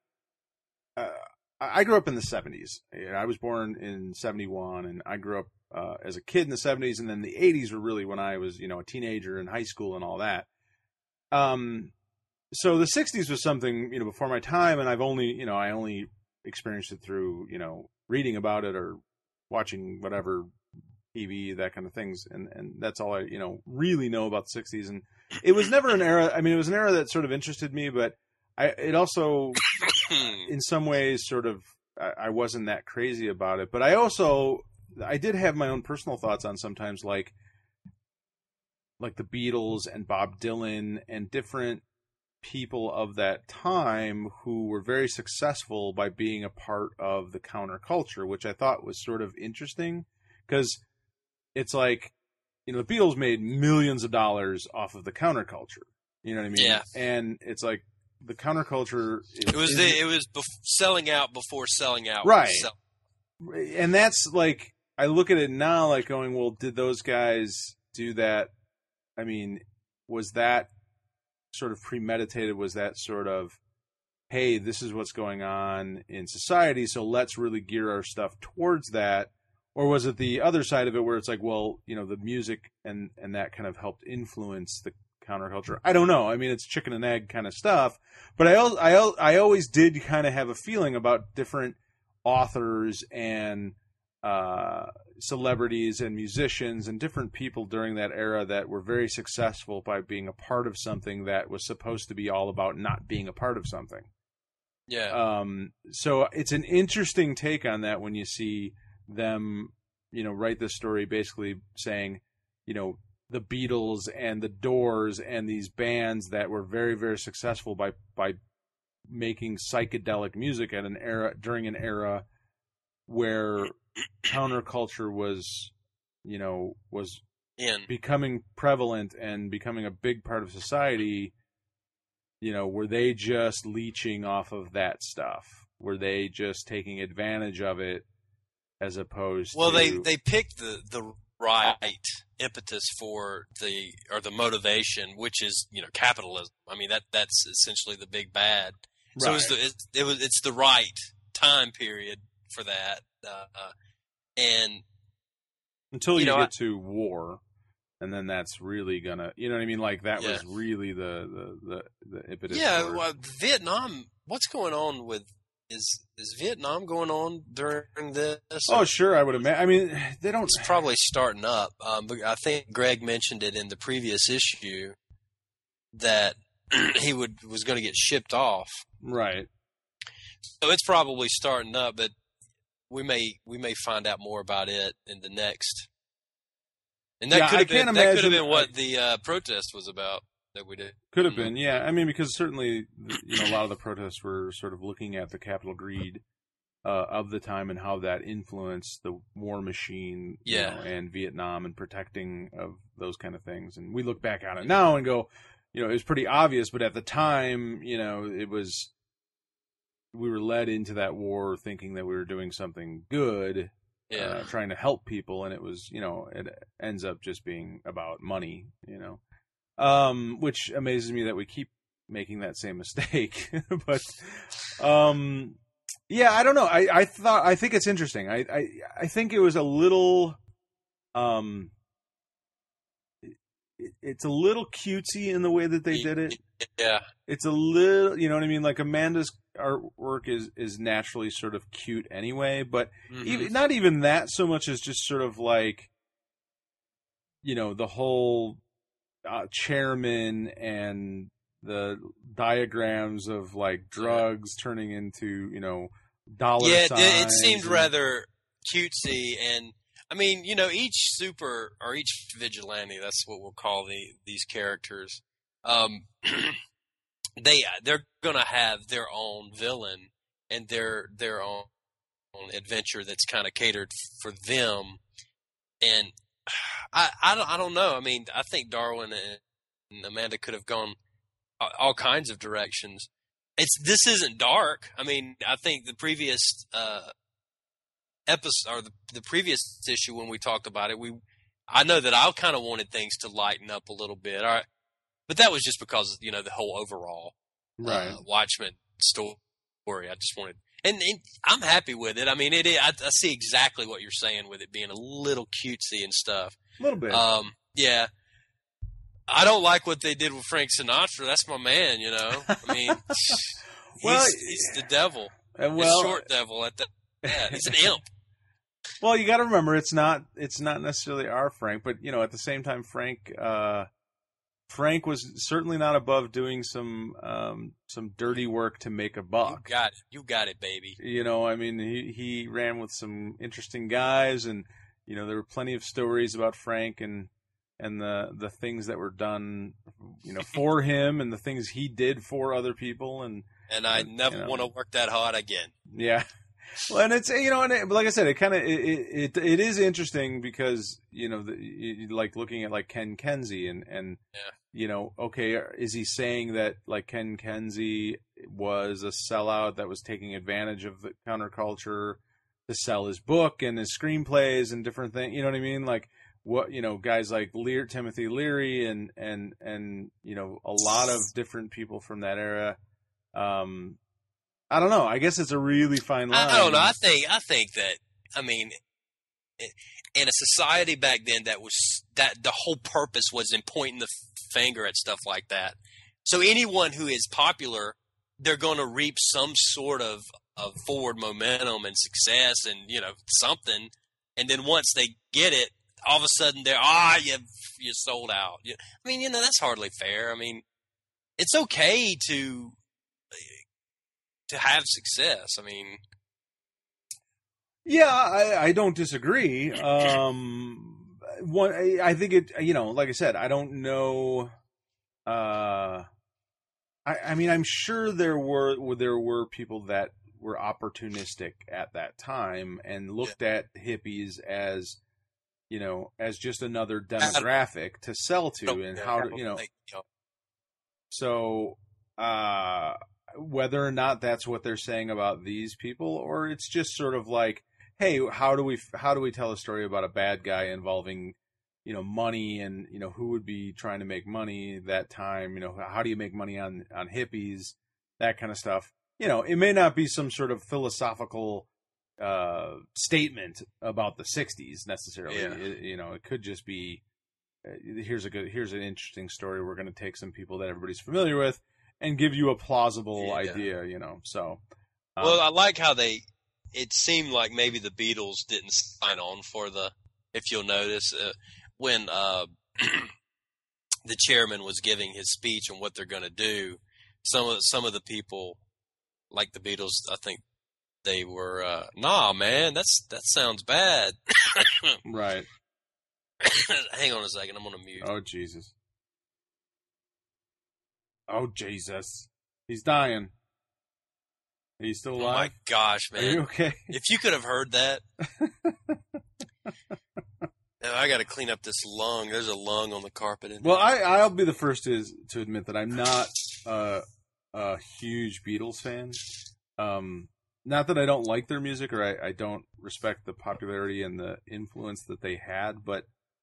I grew up in the 70s. I was born in 71, and I grew up as a kid in the 70s, and then the 80s were really when I was, a teenager in high school and all that. So the 60s was something, before my time, and I only experienced it through, reading about it or watching whatever TV, that kind of things. And that's all I, really know about the 60s. And it was never an era. I mean, it was an era that sort of interested me, but it also, in some ways, sort of, I wasn't that crazy about it. But I did have my own personal thoughts on sometimes like the Beatles and Bob Dylan and different people of that time who were very successful by being a part of the counterculture, which I thought was sort of interesting because it's like, you know, the Beatles made millions of dollars off of the counterculture. You know what I mean? Yeah. And it's like the counterculture. It was selling out before selling out. Right. And that's like, I look at it now like going, well, did those guys do that? I mean, was that sort of premeditated? Was that sort of, hey, this is what's going on in society, so let's really gear our stuff towards that? Or was it the other side of it where it's like, well, you know, the music and that kind of helped influence the counterculture? I don't know. I mean, it's chicken and egg kind of stuff. But I always did kind of have a feeling about different authors and celebrities and musicians and different people during that era that were very successful by being a part of something that was supposed to be all about not being a part of something. Yeah. So it's an interesting take on that when you see them, you know, write this story basically saying, you know, the Beatles and the Doors and these bands that were very, very successful by making psychedelic music at during an era where counterculture was becoming prevalent and becoming a big part of society. You know, were they just leeching off of that stuff? Were they just taking advantage of it as opposed to... they picked the right impetus for the motivation, which is, you know, capitalism. I mean, that's essentially the big bad. So Right. it's the right time period for that, and until you get to war, and then that's really gonna, you know what I mean? Like that was really the impetus. Yeah, for... well, Vietnam. What's going on with is Vietnam going on during this? Oh, sure, I would imagine. I mean, they don't. It's probably starting up. But I think Greg mentioned it in the previous issue that he was going to get shipped off. Right. So it's probably starting up, but we may find out more about it in the next. And that could have been what the protest was about that we did. Could have been, yeah. I mean, because certainly, you know, a lot of the protests were sort of looking at the capital greed of the time and how that influenced the war machine, you know, and Vietnam and protecting of those kind of things. And we look back on it now and go, you know, it was pretty obvious, but at the time, you know, we were led into that war thinking that we were doing something good, trying to help people, and it was, you know, it ends up just being about money, you know, which amazes me that we keep making that same mistake. But, yeah, I don't know. I think it's interesting. I think it was a little, it's a little cutesy in the way that they did it. Yeah. It's a little, you know what I mean? Like Amanda's artwork is naturally sort of cute anyway, but not even that so much as just sort of like, you know, the whole chairman and the diagrams of like drugs turning into, you know, dollar signs. Yeah, it seemed rather cutesy, and I mean, you know, each vigilante, that's what we'll call these characters, they're gonna have their own villain and their own adventure that's kind of catered for them. And I don't know. I mean, I think Darwin and Amanda could have gone all kinds of directions. This isn't dark. I mean, I think the previous episode or the previous issue when we talked about it, I know that I kind of wanted things to lighten up a little bit. All right. But that was just because, you know, the whole overall Watchmen story. I just wanted, and I'm happy with it. I mean, I see exactly what you're saying with it being a little cutesy and stuff. A little bit. Yeah. I don't like what they did with Frank Sinatra. That's my man, you know. I mean, he's the devil. The short devil at that. Yeah, he's an imp. Well, you got to remember, it's not necessarily our Frank, but you know, at the same time, Frank was certainly not above doing some dirty work to make a buck. You got it, baby. You know, I mean, he ran with some interesting guys, and you know, there were plenty of stories about Frank and and the things that were done, for him, and the things he did for other people, and I never want to work that hard again. Yeah. Well, and it's and like I said, it kind of it is interesting because like looking at like Ken Kesey and okay, is he saying that like Ken Kesey was a sellout that was taking advantage of the counterculture to sell his book and his screenplays and different things? You know what I mean? Like what guys like Timothy Leary and a lot of different people from that era. I don't know. I guess it's a really fine line. I don't know. I think that, I mean, in a society back then that the whole purpose was in pointing the finger at stuff like that. So anyone who is popular, they're going to reap some sort of forward momentum and success and, something. And then once they get it, all of a sudden they're, you sold out. I mean, that's hardly fair. I mean, it's okay to have success. I mean, yeah, I don't disagree. I think it, like I said, I don't know. I mean, I'm sure there were people that were opportunistic at that time and looked at hippies as, as just another demographic to sell to, and how to, so, whether or not that's what they're saying about these people, or it's just sort of like, hey, how do we tell a story about a bad guy involving, money and, who would be trying to make money that time? How do you make money on hippies, that kind of stuff? It may not be some sort of philosophical statement about the 60s necessarily. Yeah. It could just be, here's an interesting story. We're going to take some people that everybody's familiar with and give you a plausible idea, so. Well, I like how it seemed like maybe the Beatles didn't sign on for if you'll notice, when the chairman was giving his speech on what they're going to do, some of the people, like the Beatles, I think they were, nah, man, that sounds bad. Right. Hang on a second, I'm going to mute. Oh, Jesus. Oh, Jesus. He's dying. Are you still alive? Oh, my gosh, man. Are you okay? If you could have heard that. Now, I got to clean up this lung. There's a lung on the carpet. Well, I'll be the first to admit that I'm not a huge Beatles fan. Not that I don't like their music or I don't respect the popularity and the influence that they had, but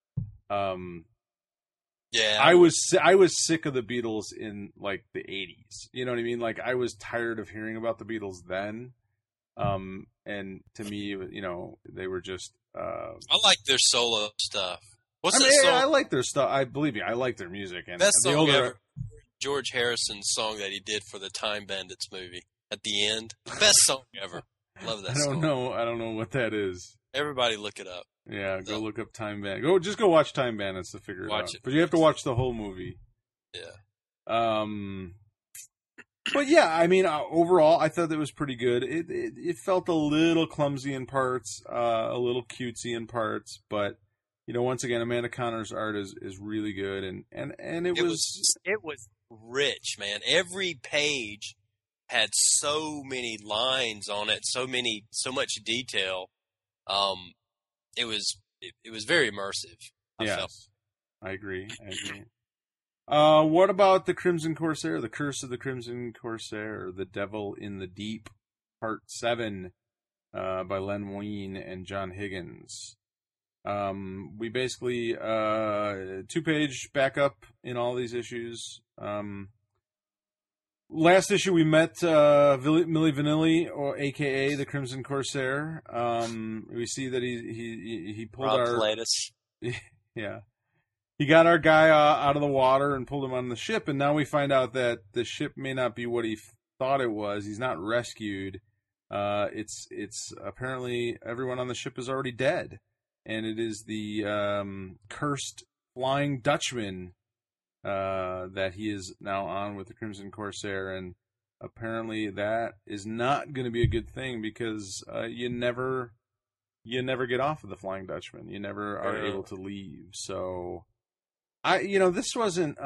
yeah, I was sick of the Beatles in like the 80s. You know what I mean? Like I was tired of hearing about the Beatles then. And to me, they were just. I like their solo stuff. What's that song? I like their stuff. Believe me, I like their music. And best song ever. George Harrison's song that he did for the Time Bandits movie at the end. Best song ever. Love that song. I don't know what that is. Everybody look it up. Yeah, go look up Time Bandits. Just go watch Time Bandits to figure it out. But you have to watch the whole movie. Yeah. But yeah, I mean, overall, I thought it was pretty good. It felt a little clumsy in parts, a little cutesy in parts, but once again, Amanda Connor's art is really good, and it was rich, man. Every page had so many lines on it, so much detail. It was very immersive. Yes, I agree. What about The Crimson Corsair, The Curse of the Crimson Corsair, The Devil in the Deep, Part 7, by Len Wein and John Higgins? We basically, 2-page backup in all these issues. Last issue we met, Milli Vanilli, or AKA The Crimson Corsair. We see that he pulled Rob our... Pilatus. Yeah. He got our guy out of the water and pulled him on the ship, and now we find out that the ship may not be what he thought it was. He's not rescued. It's apparently everyone on the ship is already dead, and it is the cursed Flying Dutchman that he is now on with the Crimson Corsair, and apparently that is not going to be a good thing because you never get off of the Flying Dutchman. You never are able to leave. So. This wasn't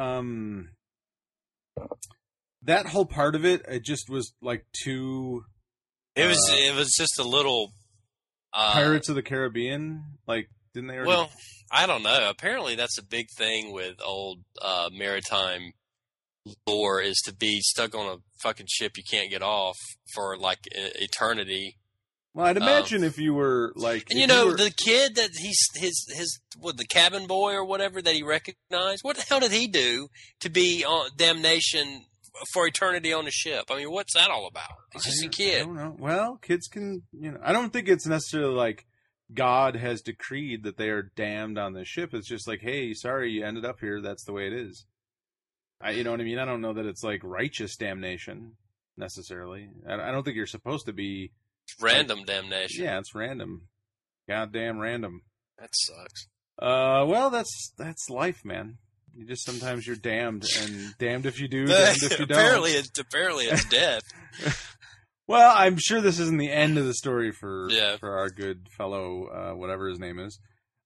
that whole part of it. It just was like too. It was just a little Pirates of the Caribbean. Like, didn't they? Already... Well, I don't know. Apparently, that's a big thing with old maritime lore is to be stuck on a fucking ship you can't get off for like eternity. Well, I'd imagine if you were like, and the kid that the cabin boy or whatever that he recognized. What the hell did he do to be on damnation for eternity on a ship? I mean, what's that all about? He's just a kid. I don't know. Well, kids can, I don't think it's necessarily like God has decreed that they are damned on the ship. It's just like, hey, sorry, you ended up here. That's the way it is. You know what I mean? I don't know that it's like righteous damnation necessarily. I don't think you're supposed to be. It's random damnation. Yeah, it's random. Goddamn random. That sucks. Well, that's life, man. You just sometimes you're damned, and damned if you do, damned if you don't. Apparently it's death. Well, I'm sure this isn't the end of the story for our good fellow, whatever his name is.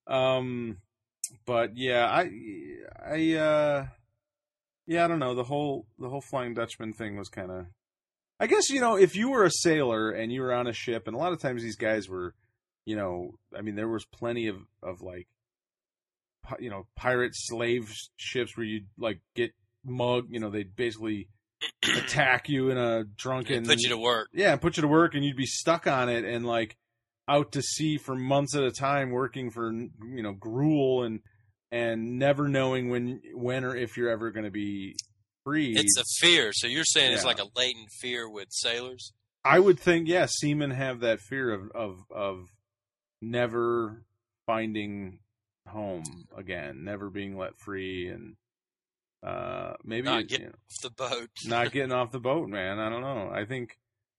But yeah, I don't know. The whole Flying Dutchman thing was kind of. I guess if you were a sailor and you were on a ship, and a lot of times these guys were, I mean, there was plenty of like, pirate slave ships where you'd like get mugged. They'd basically attack you in a drunken, put you to work. Yeah, put you to work, and you'd be stuck on it and like out to sea for months at a time, working for gruel and never knowing when or if you're ever going to be free. It's a fear. So you're saying it's like a latent fear with sailors? I would think, seamen have that fear of never finding home again, never being let free, and maybe not getting off the boat. Not getting off the boat, man. I don't know. I think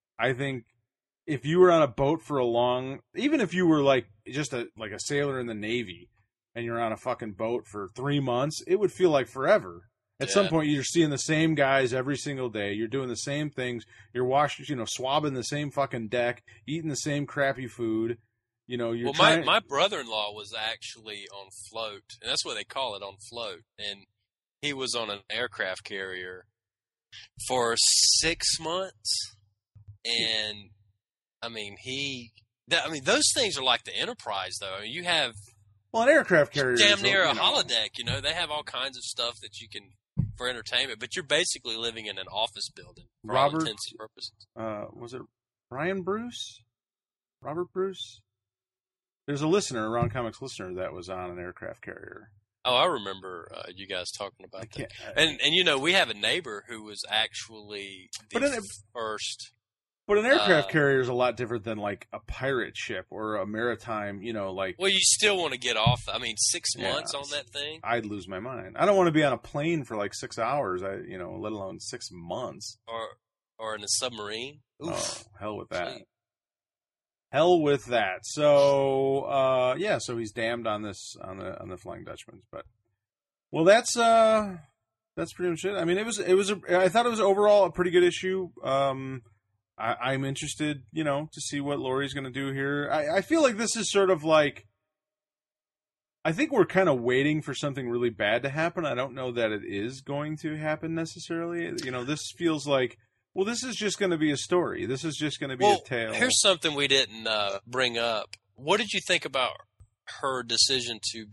if you were on a boat for even if you were like just a sailor in the Navy and you're on a fucking boat for 3 months, it would feel like forever. At some point, you're seeing the same guys every single day. You're doing the same things. You're washing, swabbing the same fucking deck, eating the same crappy food. You're my brother-in-law was actually on float, and that's what they call it, on float. And he was on an aircraft carrier for 6 months. And I mean, those things are like the Enterprise, though. I mean, you have an aircraft carrier damn near a holodeck. They have all kinds of stuff that you can for entertainment, but you're basically living in an office building for all intents and purposes. Was it Ryan Bruce? Robert Bruce? There's a listener, a Ron Comics listener, that was on an aircraft carrier. Oh, I remember you guys talking about that. And we have a neighbor who was actually the first. But an aircraft carrier is a lot different than like a pirate ship or a maritime, like. Well, you still want to get off. I mean, 6 months on that thing. I'd lose my mind. I don't want to be on a plane for like 6 hours. let alone 6 months. Or in a submarine. Oof. Oh, hell with that. Sweet. Hell with that. So, so he's damned on the Flying Dutchman. But that's pretty much it. I mean, I thought it was overall a pretty good issue. I'm interested, to see what Laurie's going to do here. I feel like this is sort of like, I think we're kind of waiting for something really bad to happen. I don't know that it is going to happen necessarily. This feels like, well, this is just going to be a story. This is just going to be a tale. Here's something we didn't bring up. What did you think about her decision to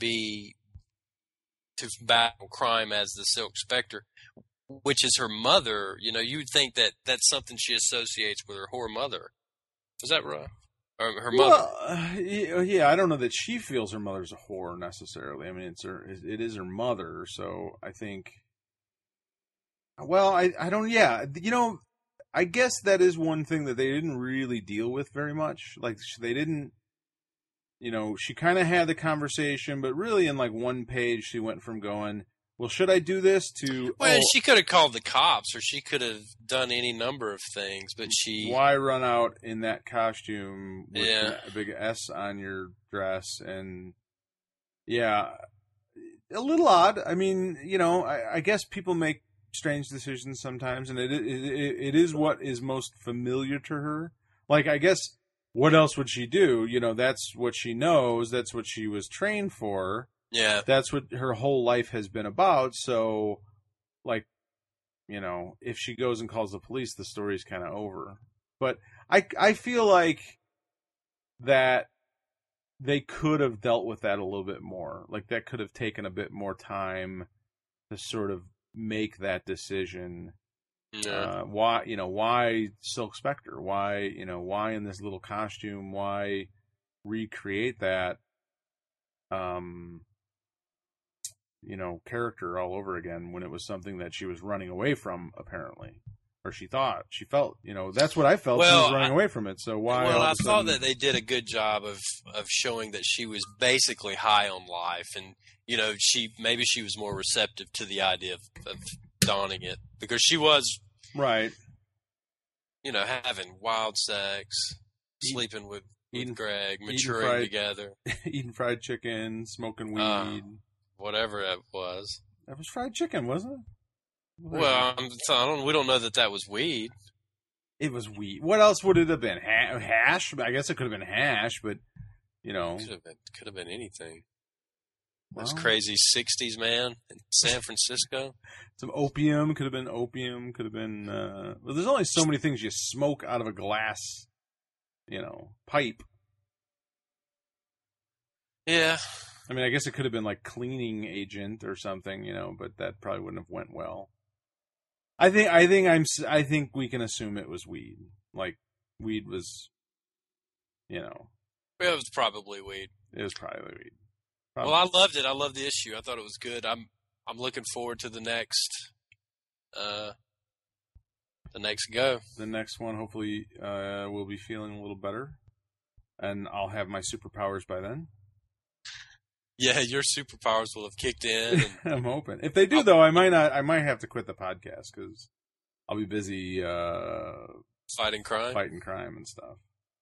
battle crime as the Silk Spectre? Which is her mother, you'd think that that's something she associates with her whore mother. Is that right? Or her mother? Well, yeah, I don't know that she feels her mother's a whore necessarily. I mean, it is her mother, so I think. Well, I don't. Yeah, I guess that is one thing that they didn't really deal with very much. Like they didn't. She kind of had the conversation, but really in like one page, she went from going, well, should I do this to... Well, she could have called the cops, or she could have done any number of things, but she... Why run out in that costume with a big S on your dress? And, a little odd. I mean, I guess people make strange decisions sometimes, and it is what is most familiar to her. Like, I guess, what else would she do? That's what she knows. That's what she was trained for. Yeah. That's what her whole life has been about. So, like, you know, if she goes and calls the police, the story's kind of over. But I feel like that they could have dealt with that a little bit more. Like, that could have taken a bit more time to sort of make that decision. Yeah. Why Silk Spectre? Why in this little costume? Why recreate that, character all over again when it was something that she was running away from, apparently, or she felt. That's what I felt. Well, she was running away from it. So why? Well, I thought that they did a good job of showing that she was basically high on life, and maybe she was more receptive to the idea of donning it because she was right. Having wild sex, sleeping with Greg, maturing together, eating fried chicken, smoking weed, whatever it was. That was fried chicken, wasn't it? Well, we don't know that was weed. It was weed. What else would it have been? Hash? I guess it could have been hash, but could have been anything. Those crazy '60s, man, in San Francisco. Some opium. Could have been opium. Could have been. Well, there's only so many things you smoke out of a glass, pipe. Yeah. I mean, I guess it could have been like cleaning agent or something, but that probably wouldn't have went well. I think we can assume it was weed. Like, weed was, It was probably weed. It was probably weed. Probably. Well, I loved it. I loved the issue. I thought it was good. I'm looking forward to the next go. The next one, hopefully, we'll be feeling a little better, and I'll have my superpowers by then. Yeah, your superpowers will have kicked in. And I'm hoping. If they do, though, I might have to quit the podcast because I'll be busy fighting crime and stuff.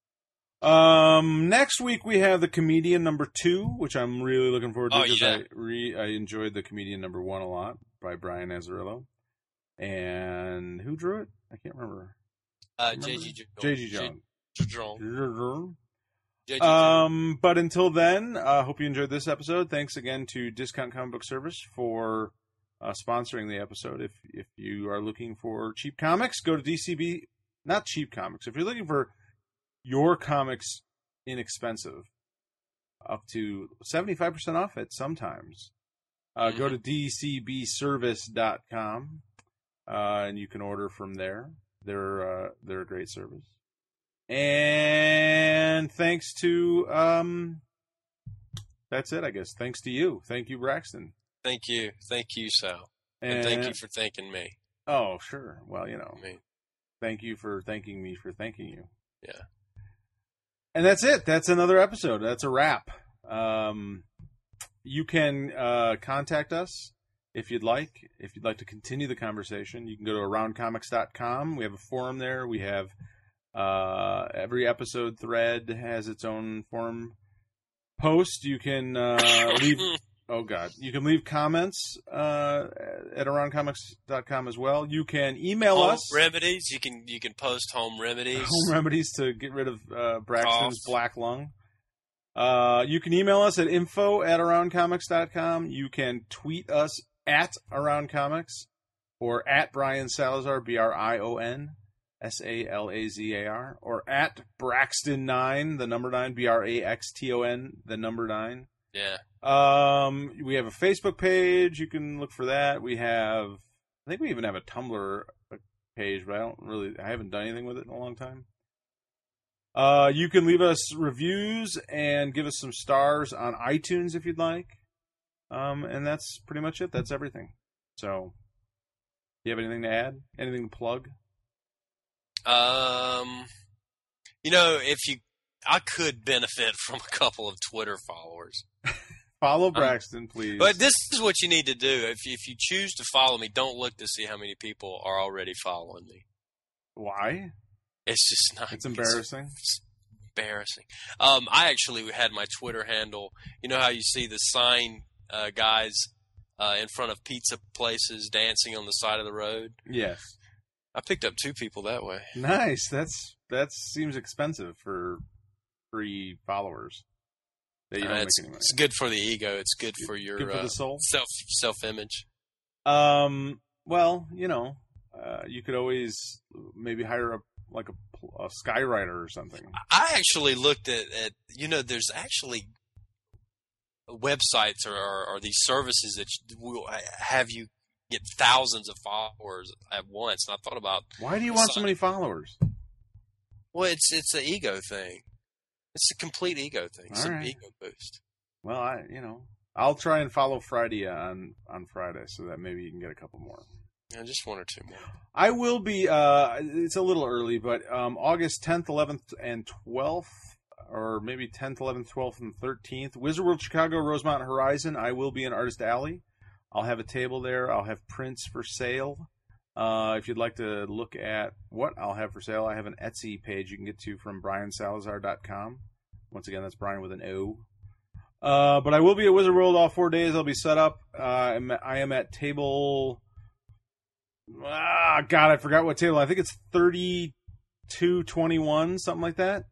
Next week we have the Comedian #2, which I'm really looking forward to because I enjoyed the Comedian #1 a lot by Brian Azzarello. And who drew it? I can't remember. J.G. Jones. But until then, hope you enjoyed this episode. Thanks again to Discount Comic Book Service for sponsoring the episode. If you are looking for cheap comics, go to DCB. Not cheap comics. If you're looking for your comics inexpensive, up to 75% off it sometimes, go to dcbservice.com, and you can order from there. They're a great service. And thanks to, that's it, I guess. Thanks to you. Thank you, Braxton. Thank you. Thank you, Sal. And thank you for thanking me. Oh, sure. Well, thank you for thanking me for thanking you. Yeah. And that's it. That's another episode. That's a wrap. You can contact us if you'd like. If you'd like to continue the conversation, you can go to aroundcomics.com. We have a forum there. We have every episode thread has its own forum post. You can leave. Oh God! You can leave comments at aroundcomics.com as well. You can email us remedies. You can post home remedies. Home remedies to get rid of Braxton's black lung. You can email us at info@aroundcomics.com. You can tweet us at aroundcomics or at Brian Salazar, BRION SALAZAR, or at Braxton9, the number 9, BRAXTON, the number 9. Yeah. We have a Facebook page. You can look for that. I think we even have a Tumblr page, but I haven't done anything with it in a long time. You can leave us reviews and give us some stars on iTunes if you'd like. And that's pretty much it. That's everything. So, do you have anything to add? Anything to plug? I could benefit from a couple of Twitter followers. Follow Braxton, please. But this is what you need to do. If you choose to follow me, don't look to see how many people are already following me. Why? It's just not. It's embarrassing. It's embarrassing. I actually had my Twitter handle. You know how you see the sign guys in front of pizza places dancing on the side of the road? Yes. I picked up 2 people that way. Nice. That seems expensive for free followers. that you don't make any money. It's good for the ego. It's good for your good for the soul? self-image. Well, you could always maybe hire a skywriter or something. I actually looked at there's actually websites or these services that will have you get thousands of followers at once. And I thought about, why do you want so many followers? Well, it's an ego thing. It's a complete ego thing. It's an ego boost. Well, I'll try and follow Friday on Friday so that maybe you can get a couple more. Yeah, just one or two more. I will be, it's a little early, but August 10th, 11th, and 12th, or maybe 10th, 11th, 12th, and 13th, Wizard World Chicago, Rosemont Horizon. I will be in Artist Alley. I'll have a table there. I'll have prints for sale. If you'd like to look at what I'll have for sale, I have an Etsy page you can get to from BrianSalazar.com. Once again, that's Brian with an O. But I will be at Wizard World all 4 days. I'll be set up. I am at table... God, I forgot what table. I think it's 3221, something like that.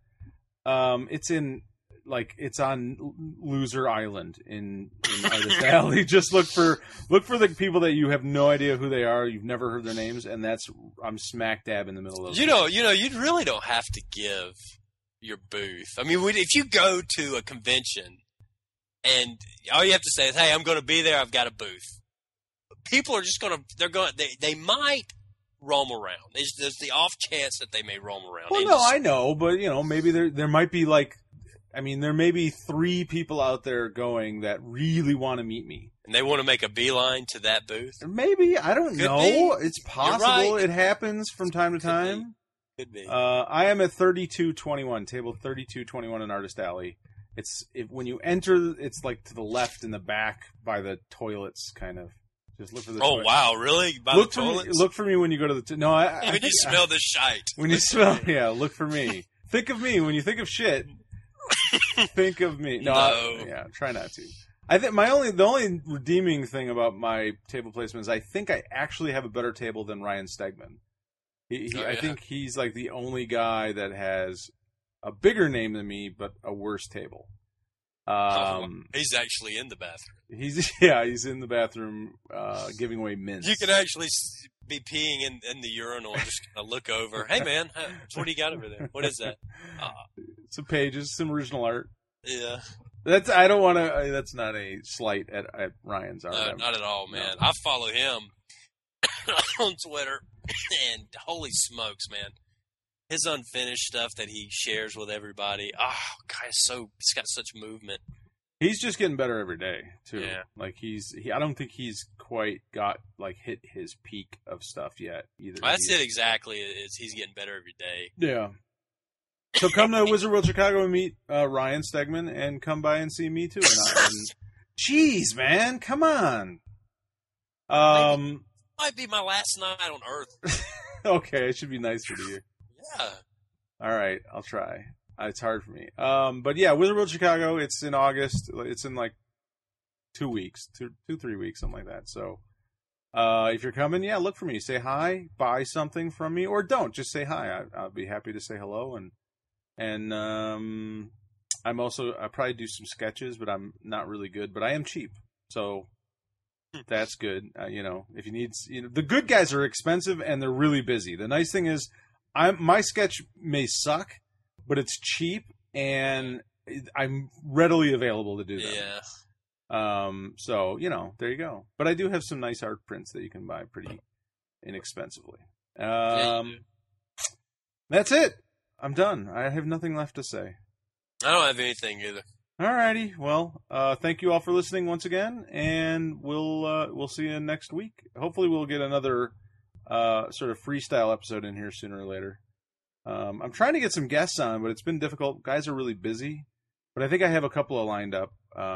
It's on Loser Island in Artist Alley. Just look for the people that you have no idea who they are. You've never heard their names, and I'm smack dab in the middle of those. You really don't have to give your booth. I mean, if you go to a convention and all you have to say is, "Hey, I'm going to be there. I've got a booth." People are just they might roam around. There's the off chance that they may roam around. Well, I know, but maybe there might be there may be 3 people out there going that really want to meet me. And they want to make a beeline to that booth? Maybe. I don't know. Be. It's possible. Right. It happens from time to time. Could be. I am at 3221, table 3221 in Artist Alley. When you enter, it's like to the left in the back by the toilets, kind of. Just look for the toilet. Wow, really? By the toilets? Look for me when you go to the no. When you smell the shite. When you smell, look for me. Think of me when you think of shit. Think of me. No. Try not to. I think the only redeeming thing about my table placement is I think I actually have a better table than Ryan Stegman. I think he's like the only guy that has a bigger name than me, but a worse table. He's actually in the bathroom. He's in the bathroom giving away mints. You could actually be peeing in the urinal and just kind of look over. Hey, man, what do you got over there? What is that? Some pages, some original art. Yeah. That's not a slight at Ryan's art. No, not at all, man. No. I follow him on Twitter, and holy smokes, man. His unfinished stuff that he shares with everybody. Oh, God, it's got such movement. He's just getting better every day, too. Yeah. Like I don't think he's quite hit his peak of stuff yet either. Well, that's it exactly. He's getting better every day. Yeah. So come to Wizard World Chicago and meet Ryan Stegman, and come by and see me too. Jeez, man, come on. Might be my last night on Earth. Okay, it should be nicer to you. Yeah. All right, I'll try. It's hard for me. But yeah, Wizard World Chicago. It's in August. It's in like 2 weeks, 3 weeks, something like that. So if you're coming, look for me. Say hi. Buy something from me, or don't. Just say hi. I'll be happy to say hello. And I'll probably do some sketches, but I'm not really good. But I am cheap, so that's good. If you need, the good guys are expensive and they're really busy. The nice thing is, my sketch may suck, but it's cheap and I'm readily available to do that. Yeah. So there you go. But I do have some nice art prints that you can buy pretty inexpensively. That's it. I'm done. I have nothing left to say. I don't have anything either. Alrighty. Well, thank you all for listening once again, and we'll see you next week. Hopefully we'll get another sort of freestyle episode in here sooner or later. I'm trying to get some guests on, but it's been difficult. Guys are really busy, but I think I have a couple lined up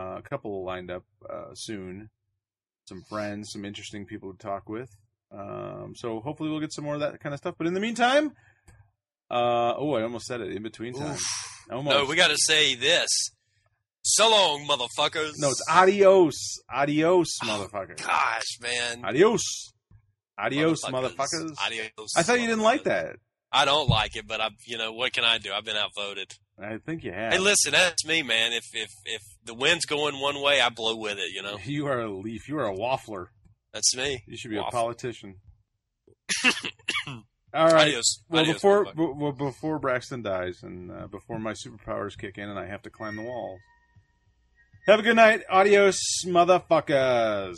soon. Some friends, some interesting people to talk with. So hopefully we'll get some more of that kind of stuff. But in the meantime, I almost said it in between time. No, we got to say this. So long, motherfuckers. No, it's adios. Adios, motherfuckers. Gosh, man. Adios, motherfuckers. Adios. I thought you didn't like that. I don't like it, but what can I do? I've been outvoted. I think you have. Hey, listen, that's me, man. If the wind's going one way, I blow with it. You know. You are a leaf. You are a waffler. That's me. You should be a politician. All right. Adios. Well, Adios, before Braxton dies and before my superpowers kick in and I have to climb the walls. Have a good night. Adios, motherfuckers.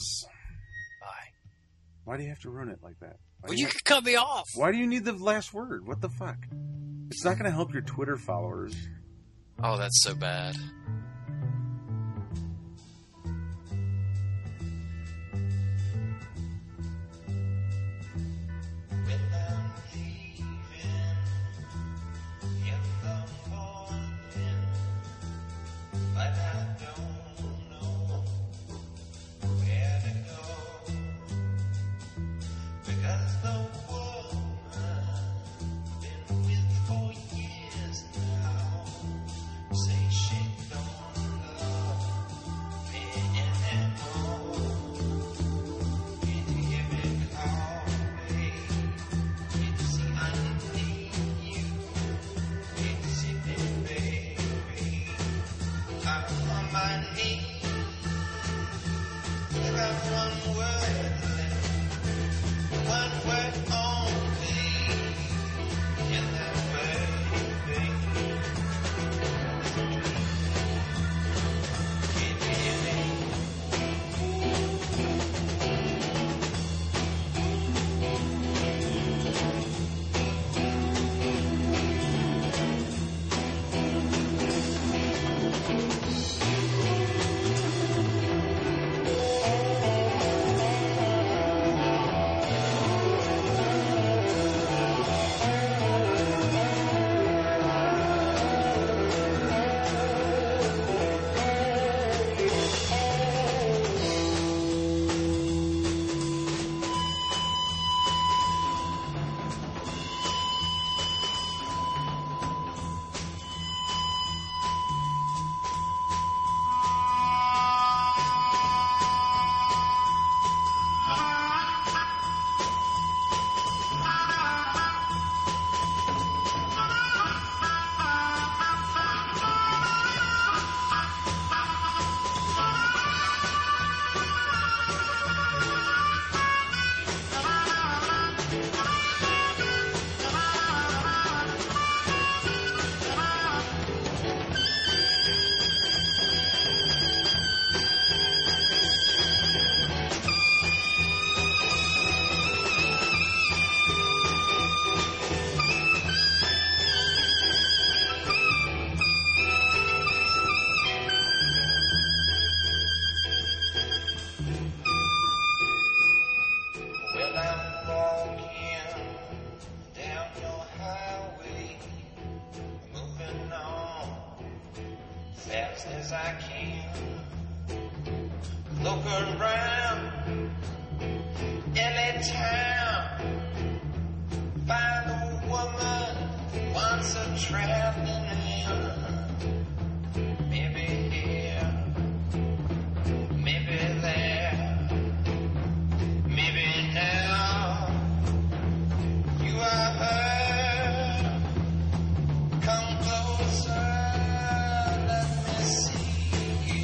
Bye. Why do you have to ruin it like that? Well, you can cut me off. Why do you need the last word? What the fuck? It's not going to help your Twitter followers. Oh, that's so bad.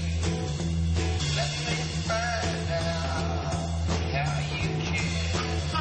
Let me find out how you care.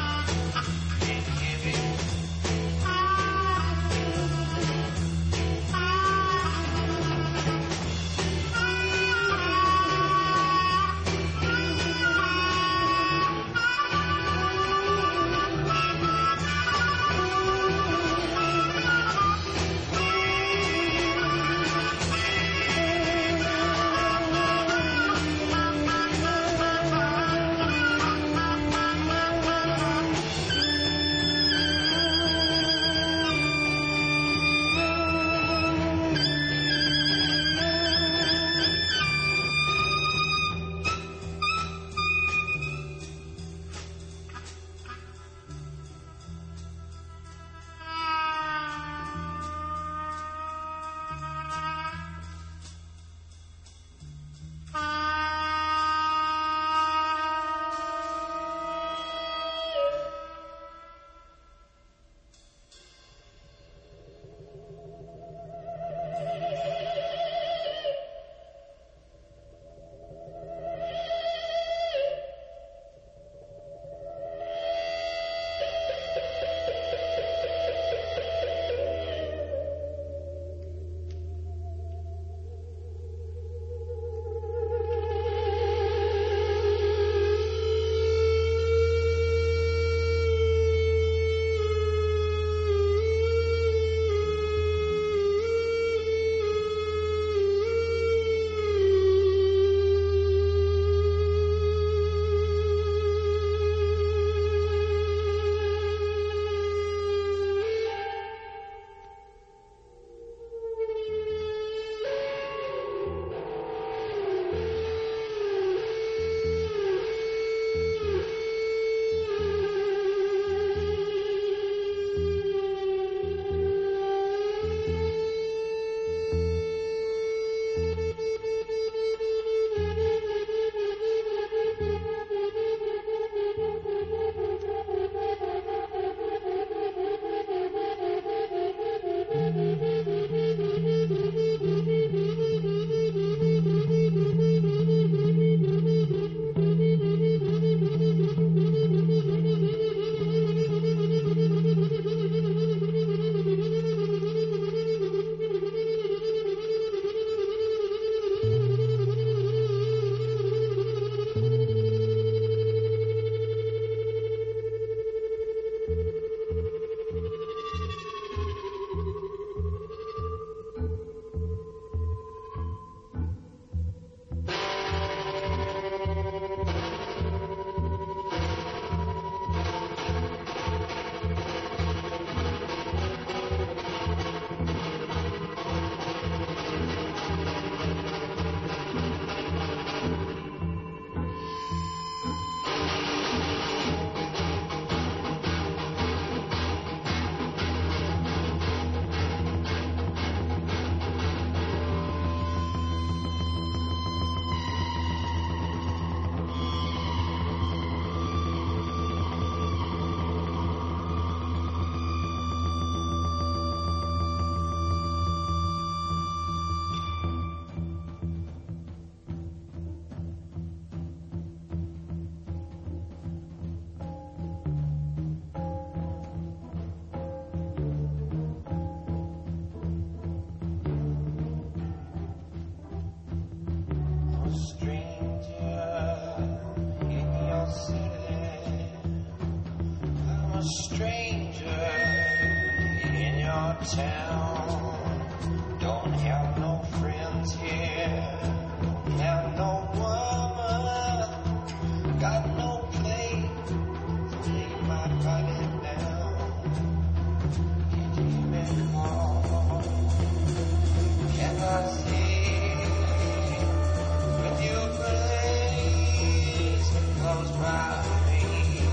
town. Don't have no friends here. Don't have no woman. Got no place to lay my body down. Can't even call. Can I see with your place that goes by me?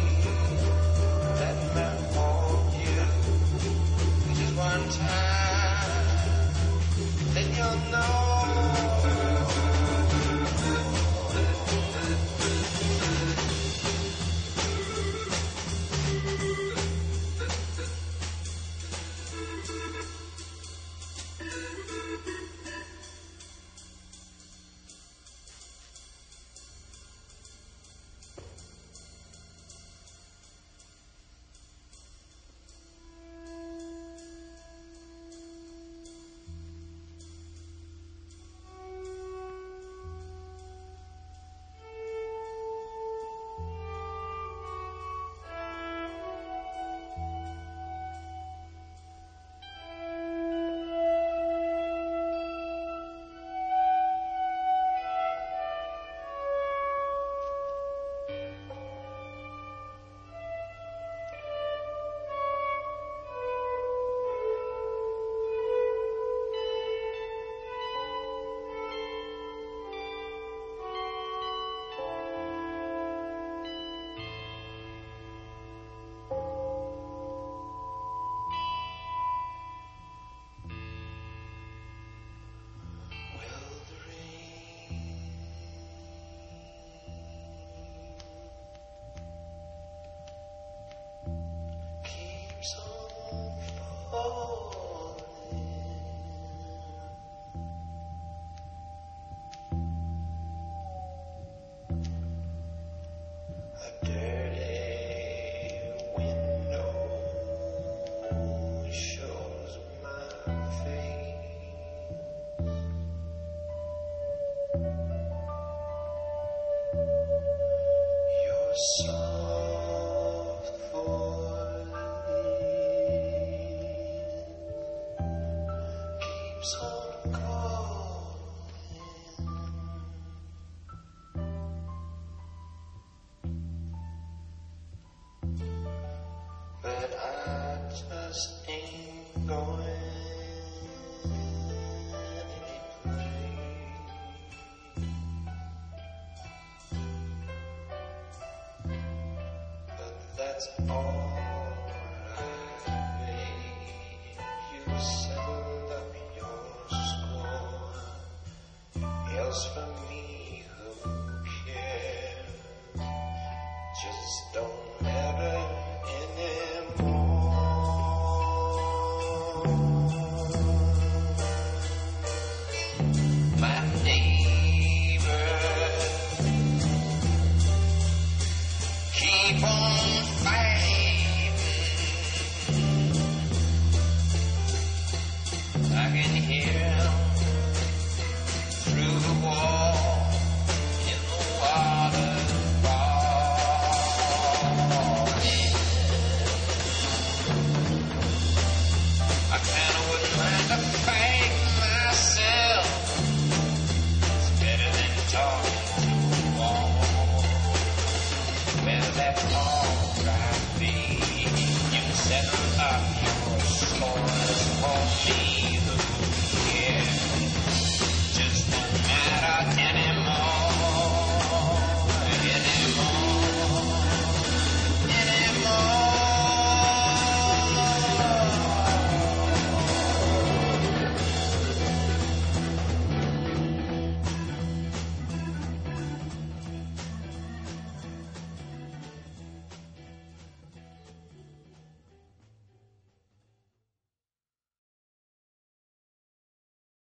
Let me hold you just one time, then you'll know. Soft voice keeps on calling, but I just ain't going any place. That's alright, babe. You settled up your score. Else for me, who cares? Just don't matter anymore. My neighbor, keep on fighting. I can hear him through the wall in the water falling. I kinda wouldn't mind to fight myself. It's better than talk.